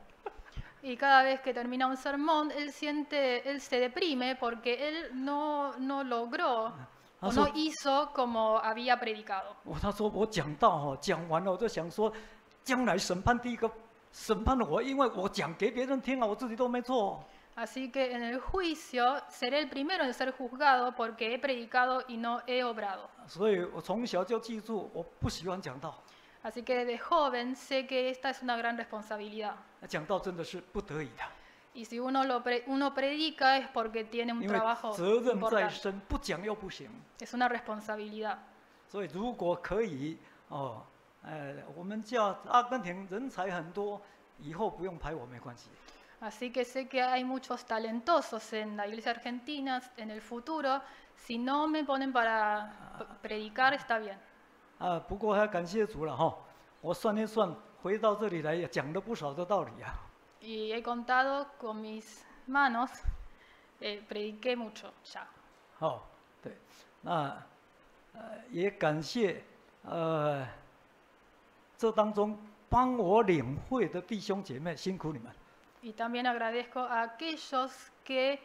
Speaker 2: y cada vez que termina un sermón, él siente, él se deprime porque él no, no logró o no hizo como había predicado.
Speaker 1: 我他说我讲道哦，讲完了我就想说，将来审判第一个审判了我，因为我讲给别人听啊，我自己都没做。
Speaker 2: Así que en el juicio seré el primero en ser juzgado porque he predicado y no he obrado.
Speaker 1: 所以我从小就记住，我不喜欢讲道。
Speaker 2: Así que desde joven sé que esta es una gran responsabilidad.
Speaker 1: 讲道真的是不得已的，
Speaker 2: Y si uno, lo pre- uno predica es porque tiene un
Speaker 1: 因为
Speaker 2: trabajo
Speaker 1: 责任在
Speaker 2: importante.
Speaker 1: 身，不讲又不行。
Speaker 2: Es una responsabilidad.
Speaker 1: 所以如果可以哦，呃，我们叫阿根廷人才很多，以后不用排我没关系。
Speaker 2: Así que sé que hay muchos talentosos en la iglesia argentina en el futuro. Si no me ponen para p- predicar, está bien.
Speaker 1: 啊，不过还要感谢主了哈、我算一算，回到这里来也讲了不少的道理啊。
Speaker 2: Y he contado con mis manos, eh, prediqué mucho ya.
Speaker 1: 哦，对，那呃也感谢呃这当中帮我领会的弟兄姐妹，辛苦你们。
Speaker 2: Y también agradezco a aquellos que,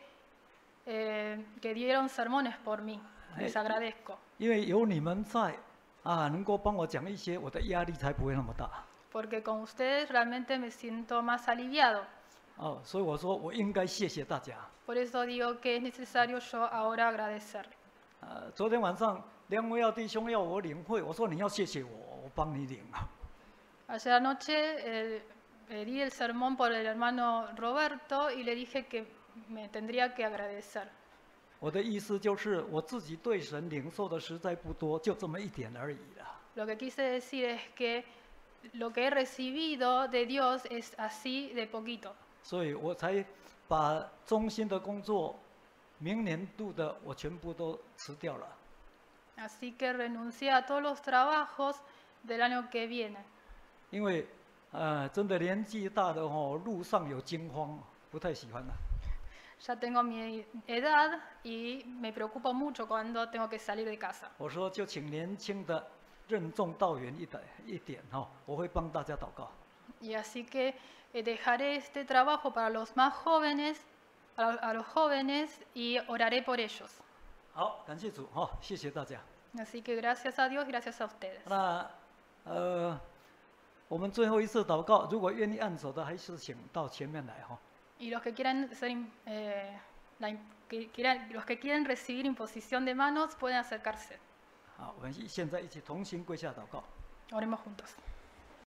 Speaker 2: eh, que dieron sermones por mí. Les agradezco.
Speaker 1: 因为有你们在啊，能够帮我讲一些，我的压力才不会那么大。
Speaker 2: Porque con ustedes realmente me siento más aliviado.
Speaker 1: 哦，所以我说我应该谢谢大家。
Speaker 2: Por eso digo que es necesario yo ahora agradecer.
Speaker 1: 呃，昨天晚上梁维耀弟兄要我领会，我说你要谢谢我，我帮你领啊。
Speaker 2: Ayer anoche eh, eh, di el sermón por el hermano Roberto y le dije que me tendría que agradecer.
Speaker 1: 我的意思就是我自己对神领受的实在不多，就这么一点而已了。
Speaker 2: Lo que quise decir es que lo que he recibido de Dios es así de poquito.
Speaker 1: 所以我才把中心的工作，明年度的我全部都辞掉了。
Speaker 2: Así que renuncié a todos los trabajos del año que viene.
Speaker 1: 因为呃，真的年纪大的哦，路上有惊慌，不太喜欢了。
Speaker 2: Ya tengo mi edad y me preocupo mucho cuando tengo que salir de casa.
Speaker 1: 我说就请年轻的任重道远一点一点哈、我会帮大家祷告。
Speaker 2: Y así que eh, dejaré este trabajo para los más jóvenes, a, a los jóvenes y oraré por ellos.
Speaker 1: 好，感谢主哈、谢谢大家。
Speaker 2: Así que gracias a Dios y gracias a ustedes.
Speaker 1: 那呃，我们最后一次祷告，如果愿意按手的，还是请到前面来哈、
Speaker 2: Y los que quieran ser, eh, La im- que quieran- los que quieren recibir imposición de manos pueden acercarse.
Speaker 1: 好，我们现在一起同心跪下祷告。
Speaker 2: Oremos juntos.